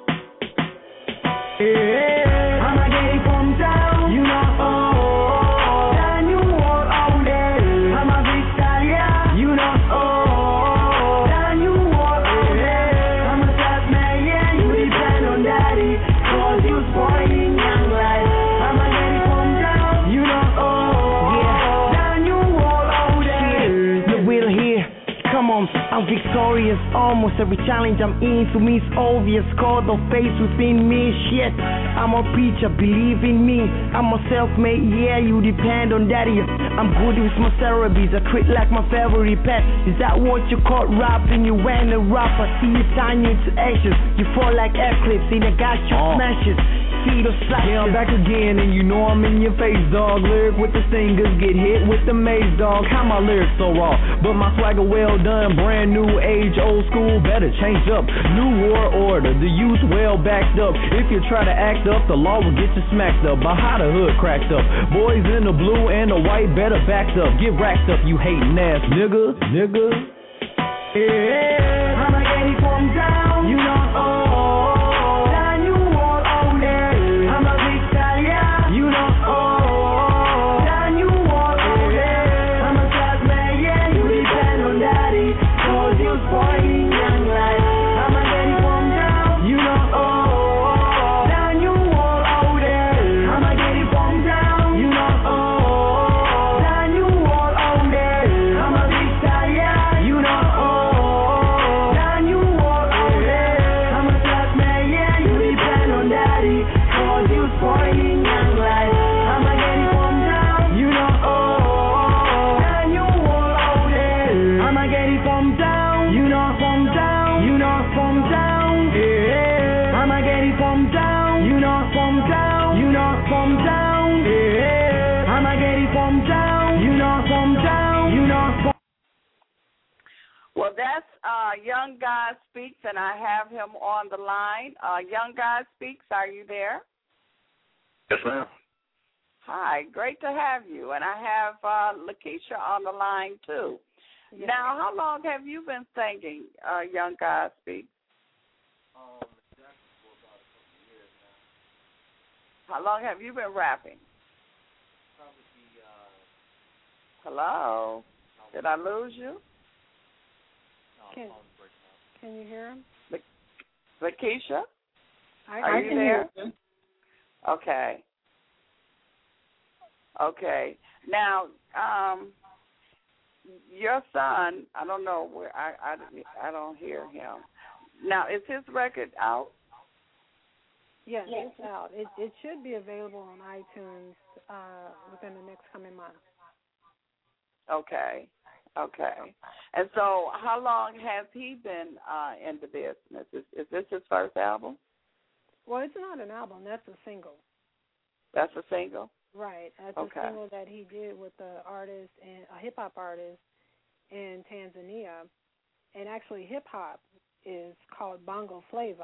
Yeah, I'ma get it from down, you know. Oh, the new world order. I'm a Victoria, you know. Oh, the new world order. I'm a class man, yeah, you depend on daddy. Cause you spoiling young life. I'ma get it from down, you know. Oh, yeah, the new world order. The will here, come on, I'm victorious. Almost every challenge I'm in, to me it's obvious. Call the face within me, shit. I'm a preacher, believe in me. I'm a self-made, yeah, you depend on daddy. I'm good with my therapies, I treat like my favorite pet. Is that what you call rapping? You went a rapper, see you turn you into ashes. You fall like eclipse, in a got you smashes. Yeah, I'm back again, and you know I'm in your face, dog. Lyric with the singers, get hit with the maze, dog. How my lyrics so raw, but my swagger well done. Brand new age, old school, better change up. New war order, the youth well backed up. If you try to act up, the law will get you smacked up. By how the hood cracked up. Boys in the blue and the white better backed up. Get racked up, you hating ass nigga. Yeah, I'ma get it from down, you know. Oh. Well, that's Young God Speaks, and I have him on the line. Young God Speaks, are you there? Yes, ma'am. Hi, great to have you. And I have Lakeisha on the line, too. Yes. Now, how long have you been singing Young God Speaks? For about a couple of years now. How long have you been rapping? Hello? Did I lose you? Can you hear him? Lakeisha? Are you there? Okay. Okay. Now, your son, I don't know where I don't hear him. Now, is his record out? Yes, it's out. It should be available on iTunes within the next coming months. Okay. And so how long has he been in the business? Is this his first album? Well, it's not an album. That's a single. That's a single? Right. That's a single that he did with a hip-hop artist in Tanzania. And actually hip-hop is called Bongo Flava.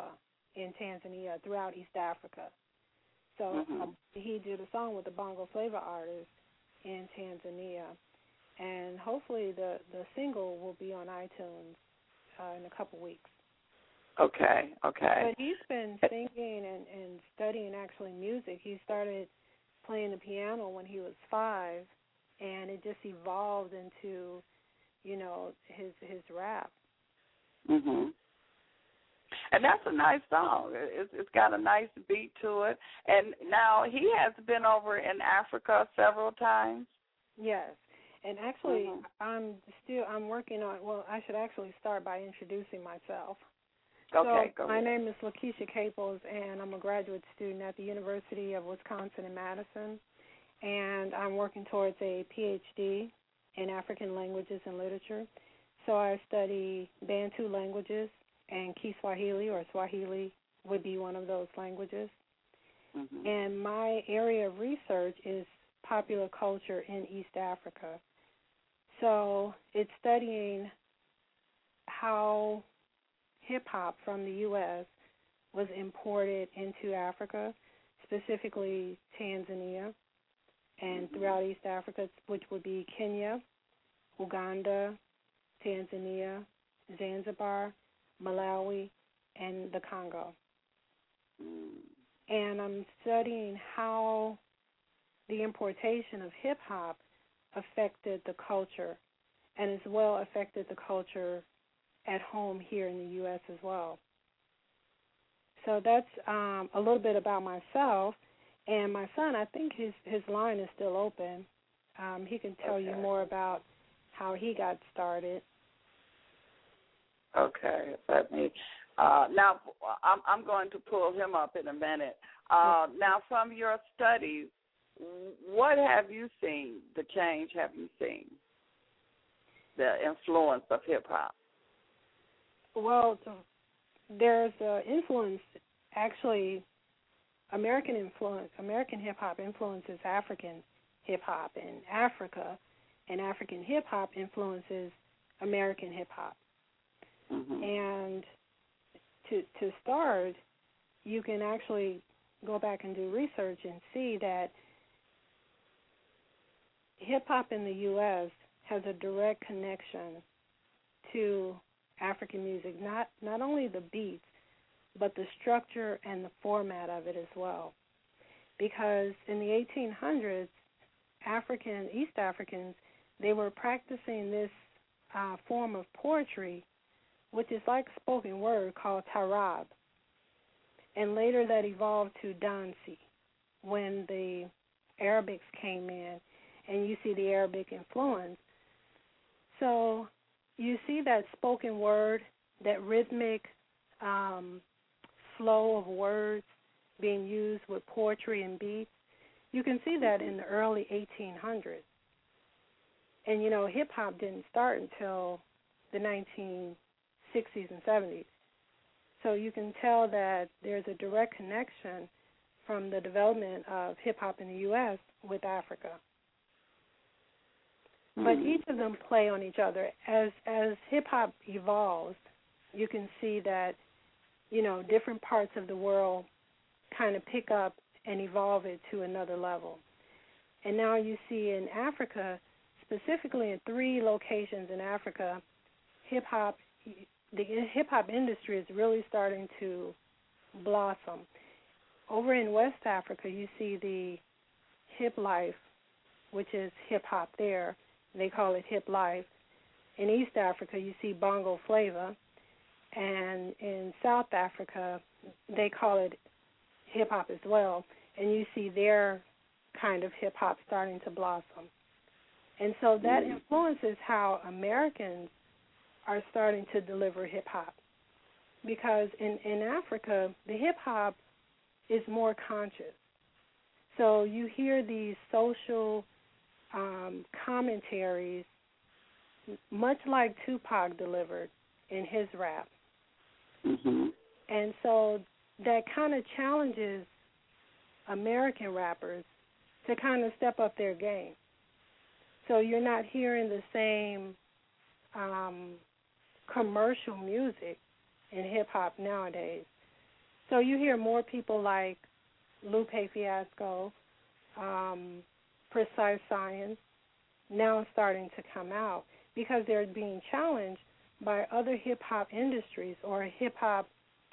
in Tanzania, throughout East Africa. So he did a song with the Bongo Flava artists in Tanzania, and hopefully the single will be on iTunes in a couple weeks. Okay. But he's been singing and studying actually music. He started playing the piano when he was 5, and it just evolved into, his rap. Mhm. And that's a nice song. It's got a nice beat to it. And now he has been over in Africa several times. Yes. And actually, I'm working on. Well, I should actually start by introducing myself. Okay, so my name is Lakeisha Caples, and I'm a graduate student at the University of Wisconsin in Madison, and I'm working towards a PhD in African languages and literature. So I study Bantu languages, and Kiswahili or Swahili would be one of those languages. And my area of research is popular culture in East Africa. So it's studying how hip-hop from the U.S. was imported into Africa, specifically Tanzania, and throughout East Africa, which would be Kenya, Uganda, Tanzania, Zanzibar, Malawi, and the Congo. And I'm studying how the importation of hip-hop affected the culture, and as well affected the culture at home here in the U.S. as well. So that's a little bit about myself. And my son, I think his line is still open. He can tell you more about how he got started. Okay, let me. Now, I'm going to pull him up in a minute. Now, from your studies, what have you seen? The change have you seen? The influence of hip hop. Well, there's influence. Actually, American hip hop influences African hip hop in Africa, and African hip hop influences American hip hop. And to start, you can actually go back and do research and see that hip-hop in the U.S. has a direct connection to African music, not only the beats, but the structure and the format of it as well. Because in the 1800s, East Africans, they were practicing this form of poetry, which is like spoken word, called tarab. And later that evolved to dansi when the Arabics came in, and you see the Arabic influence. So you see that spoken word, that rhythmic flow of words being used with poetry and beats. You can see that in the early 1800s. And, hip-hop didn't start until the 1960s and 70s. So you can tell that there's a direct connection from the development of hip-hop in the U.S. with Africa. But each of them play on each other. As hip-hop evolves, you can see that, different parts of the world kind of pick up and evolve it to another level. And now you see in Africa, specifically in 3 locations in Africa, the hip-hop industry is really starting to blossom. Over in West Africa, you see the Hip Life, which is hip-hop there. They call it Hip Life. In East Africa, you see Bongo Flava. And in South Africa, they call it hip-hop as well. And you see their kind of hip-hop starting to blossom. And so that influences how Americans are starting to deliver hip-hop. Because in Africa, the hip-hop is more conscious. So you hear these social commentaries, much like Tupac delivered in his rap. And so that kind of challenges American rappers to kind of step up their game. So you're not hearing the same commercial music in hip-hop nowadays. So you hear more people like Lupe Fiasco, Precise Science, now starting to come out because they're being challenged by other hip-hop industries or hip-hop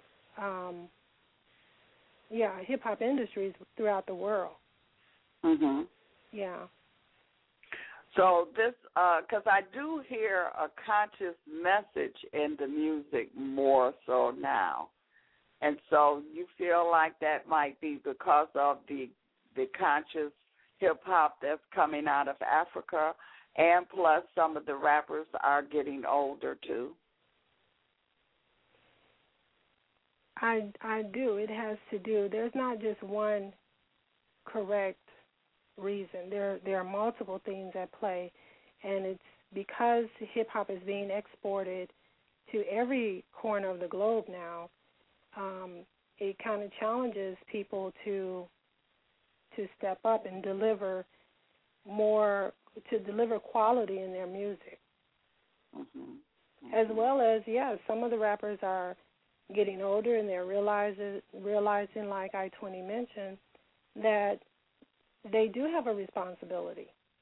industries throughout the world. Mhm. Yeah. So this, because I do hear a conscious message in the music more so now, and so you feel like that might be because of the conscious hip hop that's coming out of Africa, and plus some of the rappers are getting older too. I do. It has to do. There's not just one correct reason. There are multiple things at play, and it's because hip hop is being exported to every corner of the globe now. It kind of challenges people to step up and deliver quality in their music. Mm-hmm. Mm-hmm. As well as, some of the rappers are getting older and they're realizing, like I-20 mentioned, that they do have a responsibility.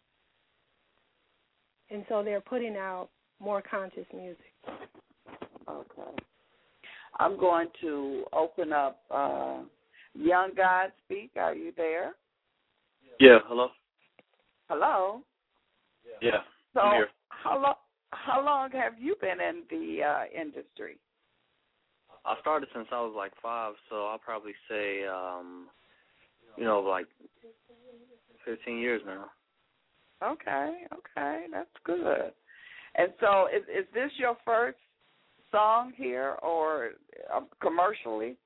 And so they're putting out more conscious music. Okay. I'm going to open up Young God Speak. Are you there? Yeah, hello? Hello? Yeah, so I'm here. How long have you been in the industry? I started since I was like 5, so I'll probably say, like 15 years now. Okay, that's good. And so is this your first song here or commercially?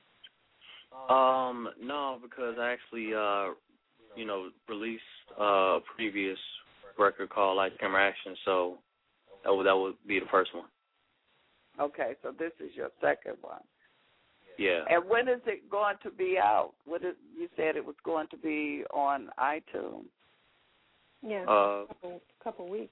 No, because I actually, released a previous record called Lights, Camera, Action, so that would be the first one. Okay, so this is your second one. Yeah. And when is it going to be out? You said it was going to be on iTunes. Yeah, a couple weeks.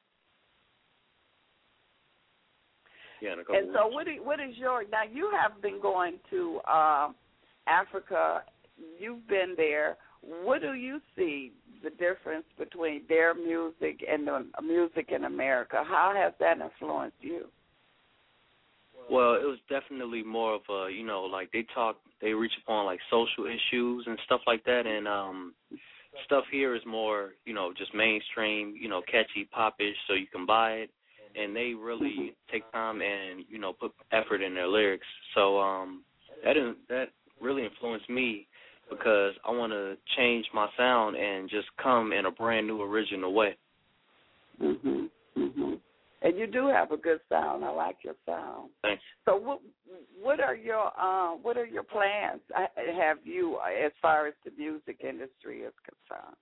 Yeah, in a couple weeks. And so what is now you have been going to Africa. You've been there. What do you see the difference between their music and the music in America? How has that influenced you? Well, it was definitely more of a, they reach upon like social issues and stuff like that, and stuff here is more, just mainstream, catchy, popish, so you can buy it, and they really take time and, put effort in their lyrics. So that really influenced me because I want to change my sound and just come in a brand new, original way. Mhm. Mhm. And you do have a good sound. I like your sound. Thanks. So what are your plans? Have you as far as the music industry is concerned?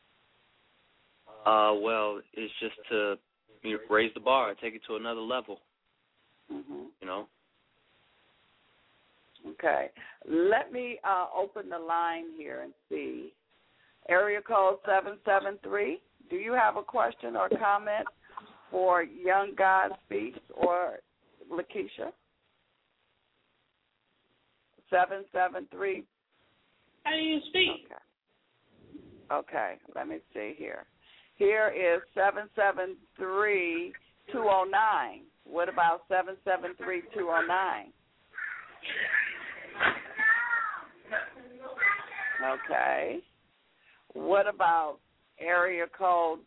Well, it's just to raise the bar, take it to another level. Mhm. Okay. Let me open the line here and see. Area code 773. Do you have a question or comment for Young God Speaks or Lakeisha? 773. How do you speak? Okay, let me see here. Here is 773-209. What about 773-209? Okay. What about area code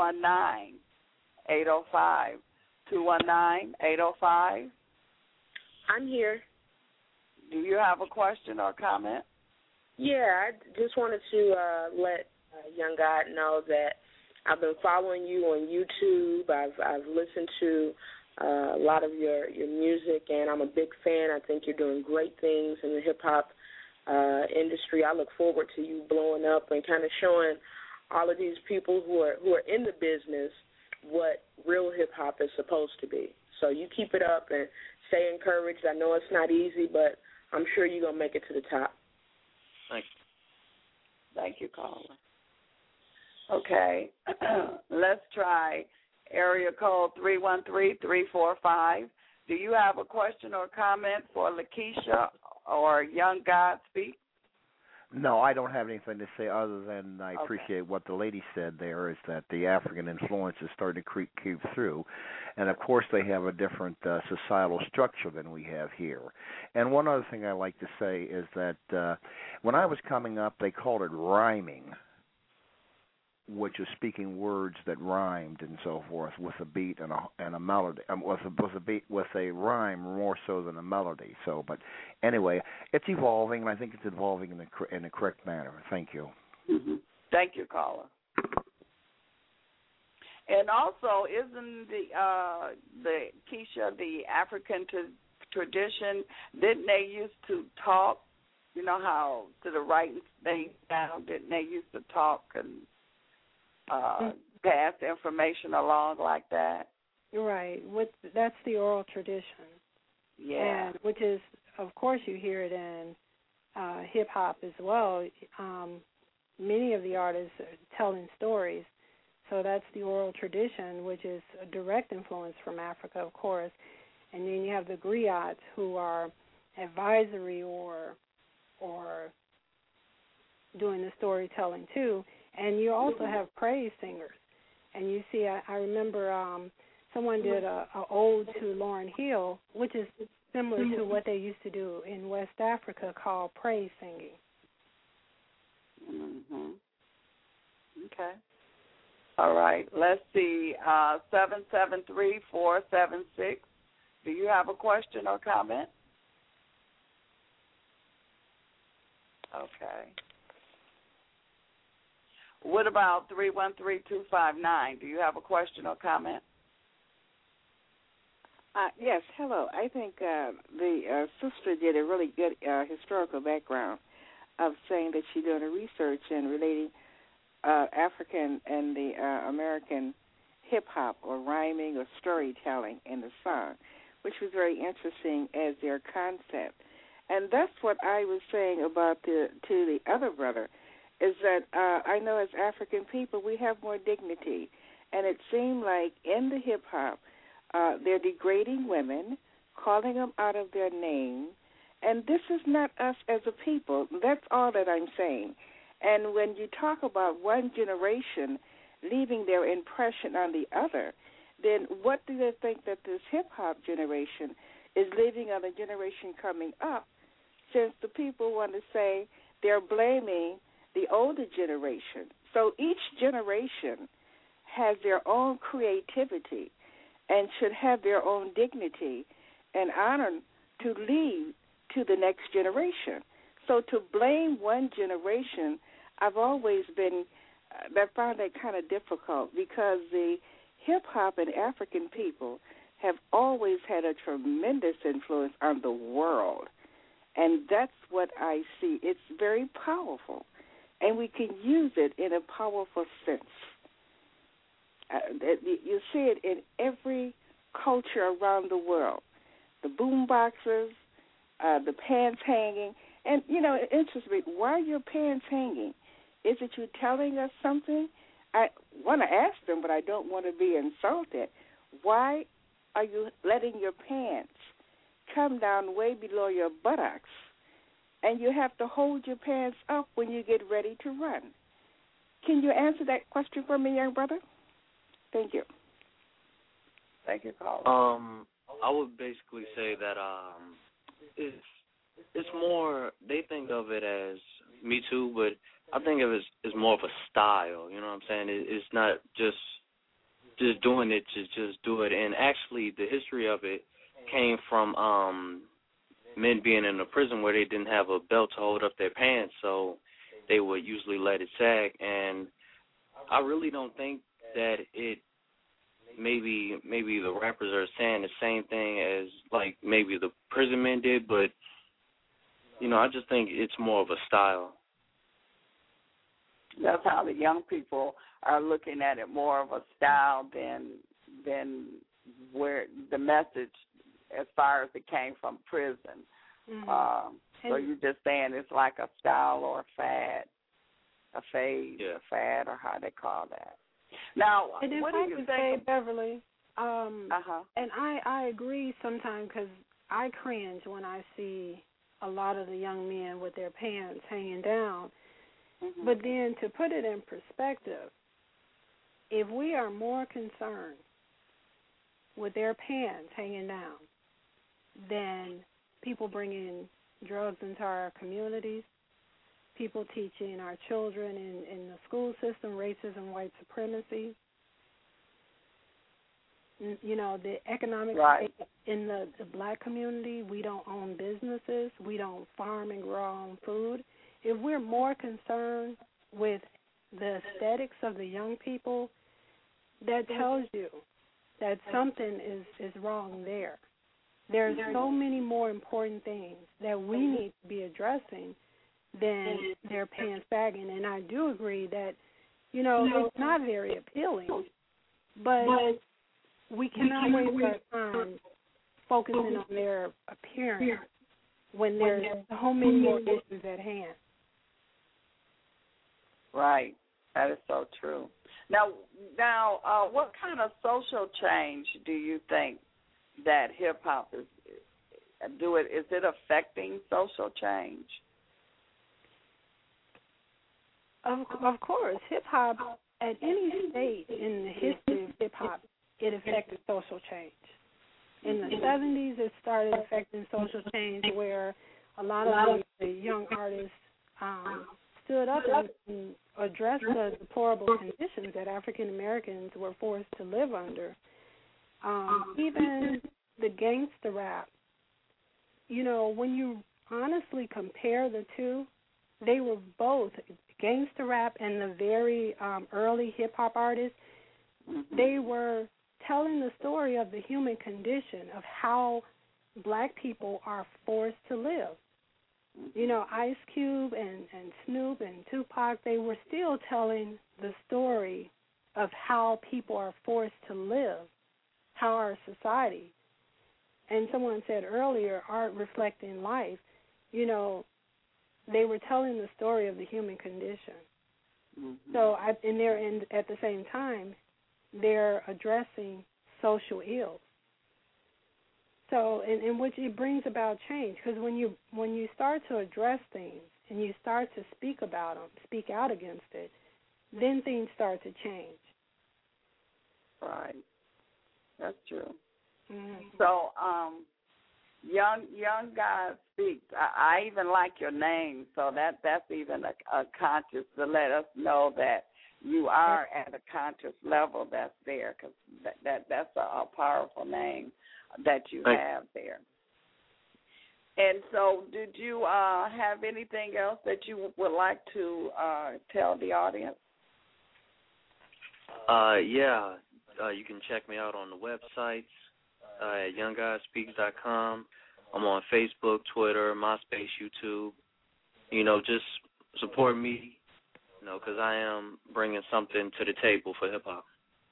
219-805? 219-805? I'm here. Do you have a question or comment? Yeah, I just wanted to let Young God know that I've been following you on YouTube. I've listened to a lot of your music, and I'm a big fan. I think you're doing great things in the hip-hop industry. I look forward to you blowing up and kind of showing all of these people who are in the business what real hip-hop is supposed to be. So you keep it up and stay encouraged. I know it's not easy, but I'm sure you're going to make it to the top. Thanks. Thank you, caller. Okay. Let's try area code 313-345. Do you have a question or comment for Lakeisha or Young God speak? No, I don't have anything to say other than I Okay. appreciate what the lady said there, is that the African influence is starting to creep through. And, of course, they have a different societal structure than we have here. And one other thing I like to say is that when I was coming up, they called it rhyming, which is speaking words that rhymed and so forth with a beat and a melody, with a rhyme more so than a melody. So, but anyway, it's evolving, and I think it's evolving in the correct manner. Thank you. Mm-hmm. Thank you, caller. And also, isn't the Keisha, the African tradition? Didn't they used to talk? You know how to the right and stay down. Didn't they used to talk and pass information along like that? Right. That's the oral tradition. Yeah. And which is, of course, you hear it in hip hop as well. Many of the artists are telling stories, so that's the oral tradition, which is a direct influence from Africa, of course. And then you have the griots, who are advisory or doing the storytelling too. And you also have praise singers. And you see, I remember someone did a ode to Lauryn Hill, which is similar to what they used to do in West Africa, called praise singing. Mm-hmm. Okay. All right. Let's see. 773-476. Do you have a question or comment? Okay. What about 313-259? Do you have a question or comment? Yes, hello. I think the sister did a really good historical background of saying that she's doing a research and relating African and the American hip-hop or rhyming or storytelling in the song, which was very interesting as their concept. And that's what I was saying about to the other brother, is that I know as African people we have more dignity. And it seemed like in the hip-hop they're degrading women, calling them out of their name. And this is not us as a people. That's all that I'm saying. And when you talk about one generation leaving their impression on the other, then what do they think that this hip-hop generation is leaving on the generation coming up, since the people want to say they're blaming the older generation? So each generation has their own creativity and should have their own dignity and honor to lead to the next generation. So to blame one generation, I've always been found that kind of difficult, because the hip-hop and African people have always had a tremendous influence on the world. And that's what I see. It's very powerful, and we can use it in a powerful sense. You see it in every culture around the world. The boom boxes, the pants hanging. And, you know, it interests me, why are your pants hanging? Is it you telling us something? I want to ask them, but I don't want to be insulted. Why are you letting your pants come down way below your buttocks, and you have to hold your pants up when you get ready to run? Can you answer that question for me, young brother? Thank you. Thank you, caller. I would basically say that it's more, they think of it as Me Too, but I think of it as more of a style. You know what I'm saying? It's not just doing it to just do it. And actually, the history of it came from men being in a prison where they didn't have a belt to hold up their pants, so they would usually let it sag. And I really don't think that it maybe the rappers are saying the same thing as like maybe the prison men did, but you know, I just think it's more of a style. That's how the young people are looking at it, more of a style than where the message as far as it came from prison. Mm-hmm. So you're just saying it's like a style or a fad, a phase, a fad, or how they call that. Now, and if what do I you could think? say, Beverly, and I agree sometimes, because I cringe when I see a lot of the young men with their pants hanging down. But then to put it in perspective, if we are more concerned with their pants hanging down than people bringing drugs into our communities, people teaching our children in the school system racism, white supremacy, you know, the economic state in the black community, we don't own businesses, we don't farm and grow our own food. If we're more concerned with the aesthetics of the young people, that tells you that something is wrong there. There's so many more important things that we need to be addressing than their pants sagging. And I do agree that, you know, it's not very appealing, but we cannot waste our time focusing on their appearance when there's so many more issues at hand. Right. That is so true. Now, what kind of social change do you think that hip hop is it affecting social change? Of course, hip hop at any stage in the history of hip hop, it affected social change. In the 70s, it started affecting social change where a lot of the young artists stood up and addressed the deplorable conditions that African Americans were forced to live under. Even the gangster rap, you know, when you honestly compare the two, they were both gangster rap and the very early hip-hop artists. They were telling the story of the human condition, of how black people are forced to live. You know, Ice Cube and Snoop and Tupac, they were still telling the story of how people are forced to live, how our society. And someone said earlier, art reflecting life. You know, they were telling the story of the human condition. So, at the same time, they're addressing social ills. So, in which it brings about change, because when you start to address things and you start to speak about them, speak out against it, then things start to change. Right, that's true. So, young guys speak. I even like your name, so that's even a conscious to let us know that you are at a conscious level that's there, because that's a powerful name that you have there. And so did you have anything else that you would like to tell the audience? You can check me out on the websites at youngguysspeaks.com. I'm on Facebook, Twitter, MySpace, YouTube. You know, just support me, you know, because I am bringing something to the table for hip-hop.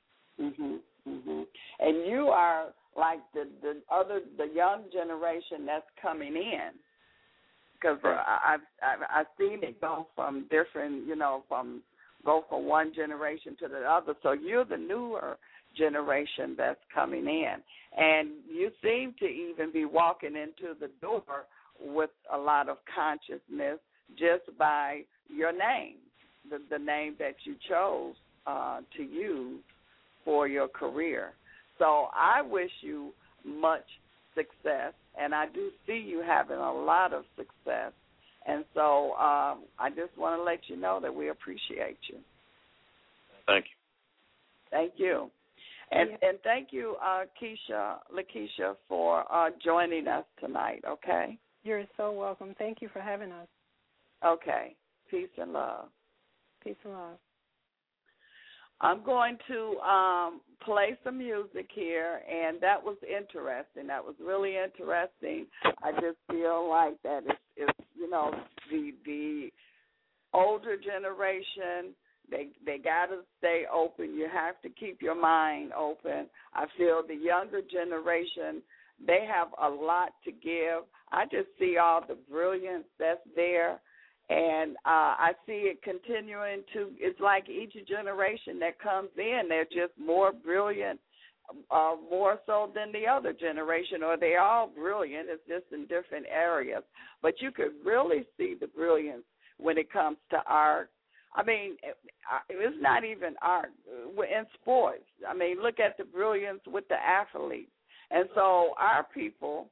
And you are like the young generation that's coming in, because I've seen it go from different, you know, go from one generation to the other. So you're the newer generation that's coming in, and you seem to even be walking into the door with a lot of consciousness just by your name, the name that you chose to use for your career. So I wish you much success, and I do see you having a lot of success. And so I just want to let you know that we appreciate you. Thank you. Thank you. And thank you, Lakeisha, for joining us tonight, okay? You're so welcome. Thank you for having us. Okay. Peace and love. Peace and love. I'm going to play some music here, and that was interesting. That was really interesting. I just feel like that it's you know, the older generation, they got to stay open. You have to keep your mind open. I feel the younger generation, they have a lot to give. I just see all the brilliance that's there. And I see it continuing to, it's like each generation that comes in, they're just more brilliant more so than the other generation, or they're all brilliant. It's just in different areas. But you could really see the brilliance when it comes to art. I mean, it's not even art. In sports, I mean, look at the brilliance with the athletes. And so our people,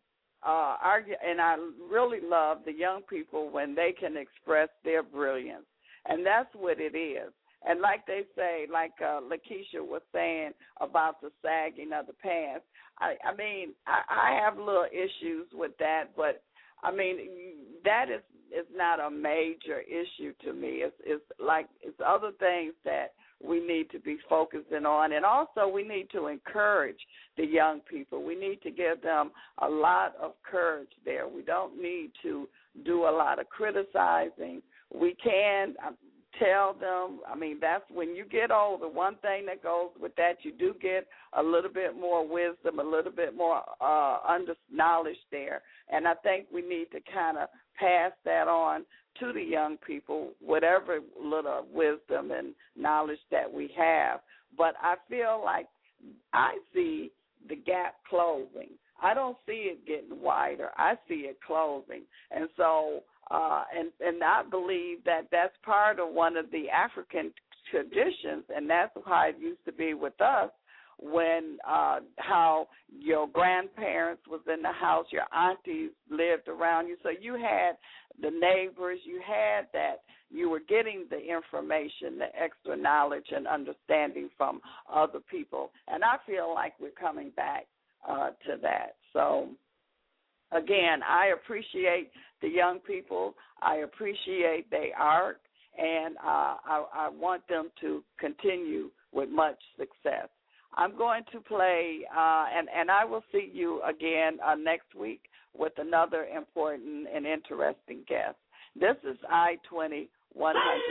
and I really love the young people when they can express their brilliance. And that's what it is. And like they say, like Lakeisha was saying about the sagging of the pants, I mean, I have little issues with that, but, I mean, that is not a major issue to me. It's other things that we need to be focusing on. And also we need to encourage the young people. We need to give them a lot of courage there. We don't need to do a lot of criticizing. We can tell them, I mean, that's when you get older, one thing that goes with that, you do get a little bit more wisdom, a little bit more knowledge there. And I think we need to kind of pass that on to the young people, whatever little wisdom and knowledge that we have. But I feel like I see the gap closing. I don't see it getting wider. I see it closing. And so, and I believe that that's part of one of the African traditions, and that's how it used to be with us, when how your grandparents was in the house, your aunties lived around you. So you had the neighbors, you had that, you were getting the information, the extra knowledge and understanding from other people. And I feel like we're coming back to that. So, again, I appreciate the young people. I appreciate their art, and I want them to continue with much success. I'm going to play, and I will see you again next week with another important and interesting guest. This is I-20 100%.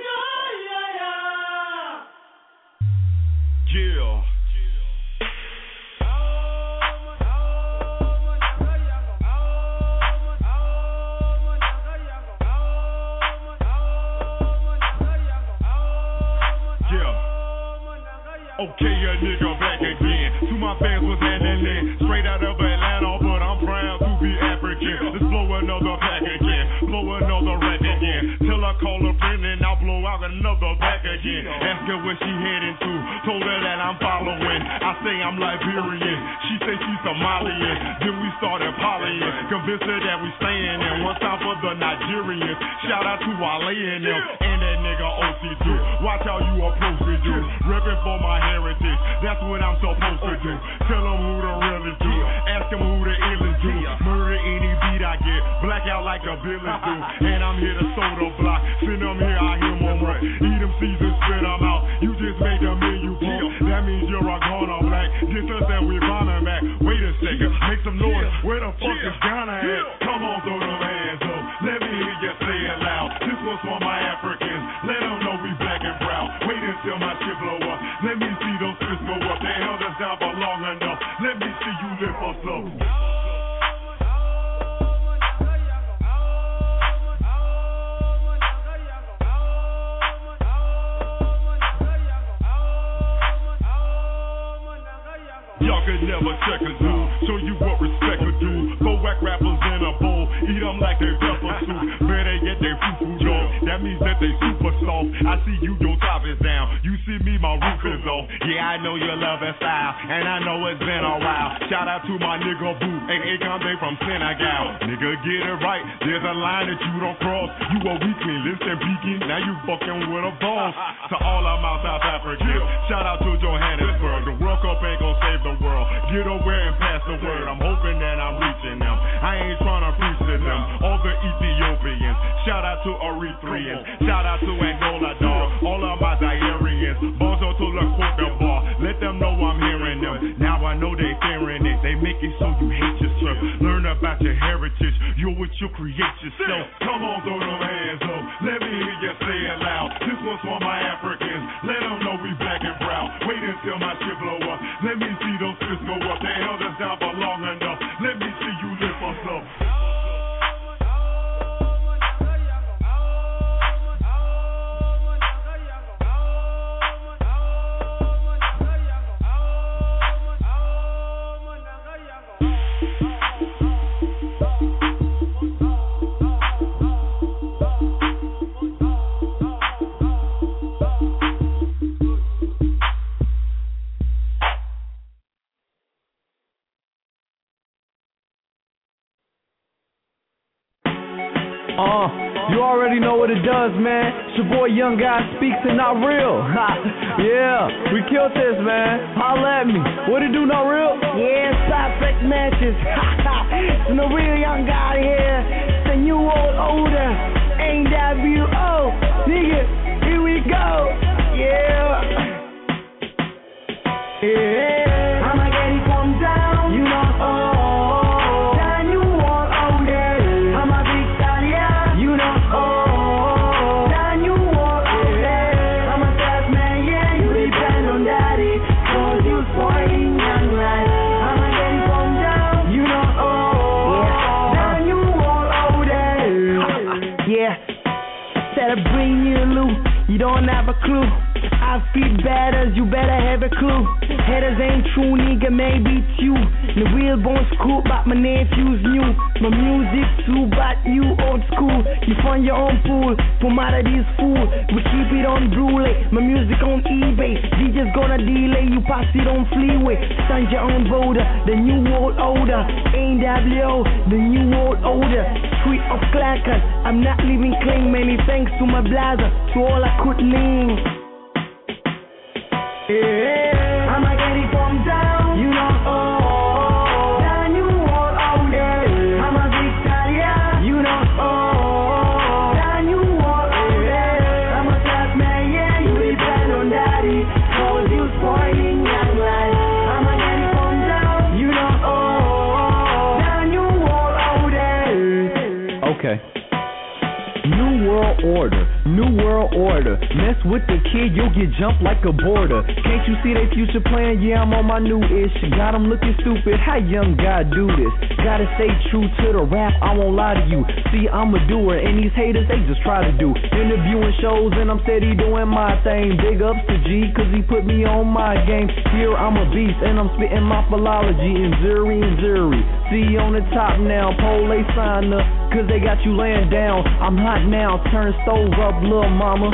Yeah. Okay, a nigga back again. To my fans was handling straight out of Atlanta, but I'm proud to be African. Let's blow another pack again, blow another rack again. Till I call a friend and I'll blow out another back again. Ask her where she heading to, told her that I'm following. I say I'm Liberian, she say she's Somalian. Then we started polying, convinced her that we staying in. One time for the Nigerians, shout out to Wale and them, and that nigga OC2. Watch how you approach me, dude. Reppin' for my heritage, that's what I'm supposed to do. Tell them who the real is do, ask them who the ill is do. Murder any beat I get, black out like a villain do. And I'm here to soda block, send them here, I hear more rap. Eat them seasons, spit them out, you just made the menu bump. That means you're a goner black, get us and we bombing back. Wait a second, make some noise, where the fuck is Ghana at? Come on, throw them hands up, let me hear you say it loud. This one's for my Africans, let them know we black and brown. Wait until my shit blow up, let me see those fists go up. They held us down for long enough, let me see you lift us up. Y'all could never check a dude, show you what respect a dude. Go whack rappers in a bowl, eat them like they pepper soup. Better get their fufu dog, that means that they super soft. I see you, your top is down, you see me, my roof is off. Yeah, I know you love that style, and I know it's been a while. Shout out to my nigga Boo, and Akon from Senegal. Nigga, get it right, there's a line that you don't cross. You a weakling, listen peeking, now you fucking with a boss. To all of my South Africans, shout out to Johannesburg. The World Cup ain't gon' save the world. Get away and pass the word. I'm hoping that I'm reaching them. I ain't trying to preach to them. All the Ethiopians. Shout out to Eritreans. Shout out to Angola, dog. All of my Zairians. Bonzo to the Cote d'Ivoire. Let them know I'm hearing them. Now I know they fearing it. They make it so you hate yourself. Learn about your heritage. You're what you create yourself. Come on, throw them hands up. Let me hear you say it loud. This one's for my Africans. Let them know we black and brown. Wait until my shit blow up. Let me see those fists go up. They held us down for long enough. Let me see you lift us up. what it does, man. It's your boy Young Guy Speaks and Not Real. Yeah, we killed this, man. Holla at me. What it do, Not Real? Yeah, Side Matches. It's no real Young Guy here. It's the new old older. NWO. Nigga, here we go. Yeah. Yeah. I'ma get it from down. You know, then you want older. I'm a big stallion. You know, then you want older. I'm a tough man, yeah. You depend on daddy. Cause you spoiling young life. I'ma get it from down. You know, then you want older. Yeah. Said I bring you loot. You don't have a clue. I feel batters, you better have a clue. Haters ain't true, nigga, maybe it's you. The real bones cool, but my nephew's new. My music too, but you old school. You find your own pool, from out of this fool. We keep it on Brule, my music on eBay. DJ's gonna delay, you pass it on Fleeway. Stand your own voter, the new world order. NWO, the new world order. Street of clackers, I'm not living clean. Many thanks to my blazer, to all I could name. Yeah, I'ma get it from down, you know, then you want older. I'm a big stallion, you know, then you want older. I'm a tough man, yeah, you depend on daddy, cause you spoiling young life. I'ma get it from down, you know, then you want older. Okay. New world order, new world order. Mess with the kid, you'll get jumped like a border. Can't you see they future plan? Yeah, I'm on my new ish. Got them looking stupid, how young guy do this? Gotta stay true to the rap, I won't lie to you. See, I'm a doer, and these haters, they just try to do. Interviewing shows, and I'm steady doing my thing. Big ups to G, cause he put me on my game. Here I'm a beast, and I'm spitting my philology in Zuri and Zuri. See you on the top now, pole they sign up, cause they got you laying down. I'm hot now, turn stove up, little mama.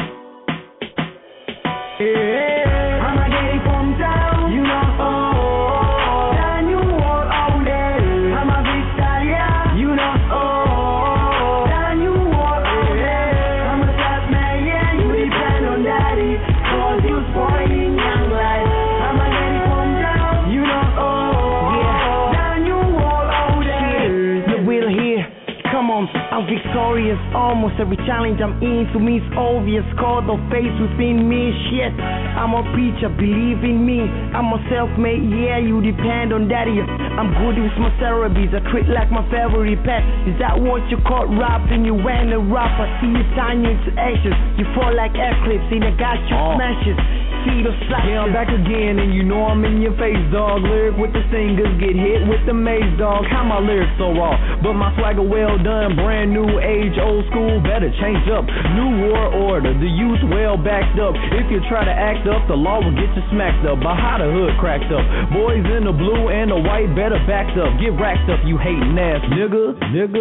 Yeah, I'ma get it from down, you know, then you want older. I'm a big stallion, you know, then you want older. I'm a tough man, yeah, you depend on daddy, cause you spoiling young life. I'ma get it from down, you know, yeah, then you want older. The will here, come on, I'm victorious. Almost every challenge I'm in, to me it's obvious. Call the face within me, shit. I'm a preacher, believe in me. I'm a self-made, yeah, you depend on daddy. I'm good with my therapies, I treat like my favorite pet. Is that what you call rapping? You went a rap, I see you turn you into ashes. You fall like eclipse, and I got you smashes. See the slashes. Yeah, I'm back again, and you know I'm in your face, dog. Lyric with the singers, get hit with the maze, dog. How my lyrics so raw, but my swagger well done. Brand new age, old school, better change up. New war order, the youth well backed up. If you try to act up, the law will get you smacked up by how the hood cracked up. Boys in the blue and the white better backed up. Get racked up, you hating ass nigga.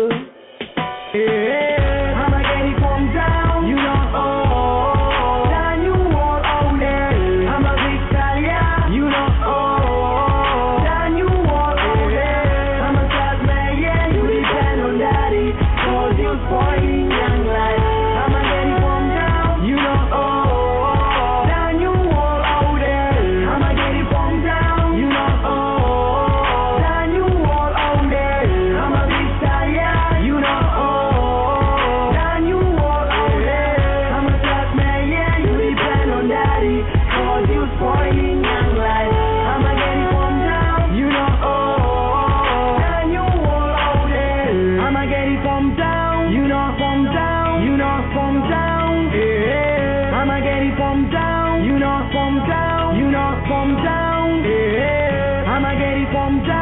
Yeah, I'ma get it from down, you know, then you want older. I'm a big stallion, you know, then you want older. I'm a tough man, yeah, you depend on daddy, cause you spoiling young life. I'ma get it from down, you know, then you want older. I'ma get it from down, you know, then you want older. I'm a big stallion, you know, then you want older. I'm a tough man, yeah, you depend on daddy, cause you spoiling young life. I'ma get it from down, you know, then you want older. I'ma get it from down, you know, from down, you know, from down. Yeah, I'ma get it from down, you know, from down, you know, from down. Yeah, I'ma get it from down.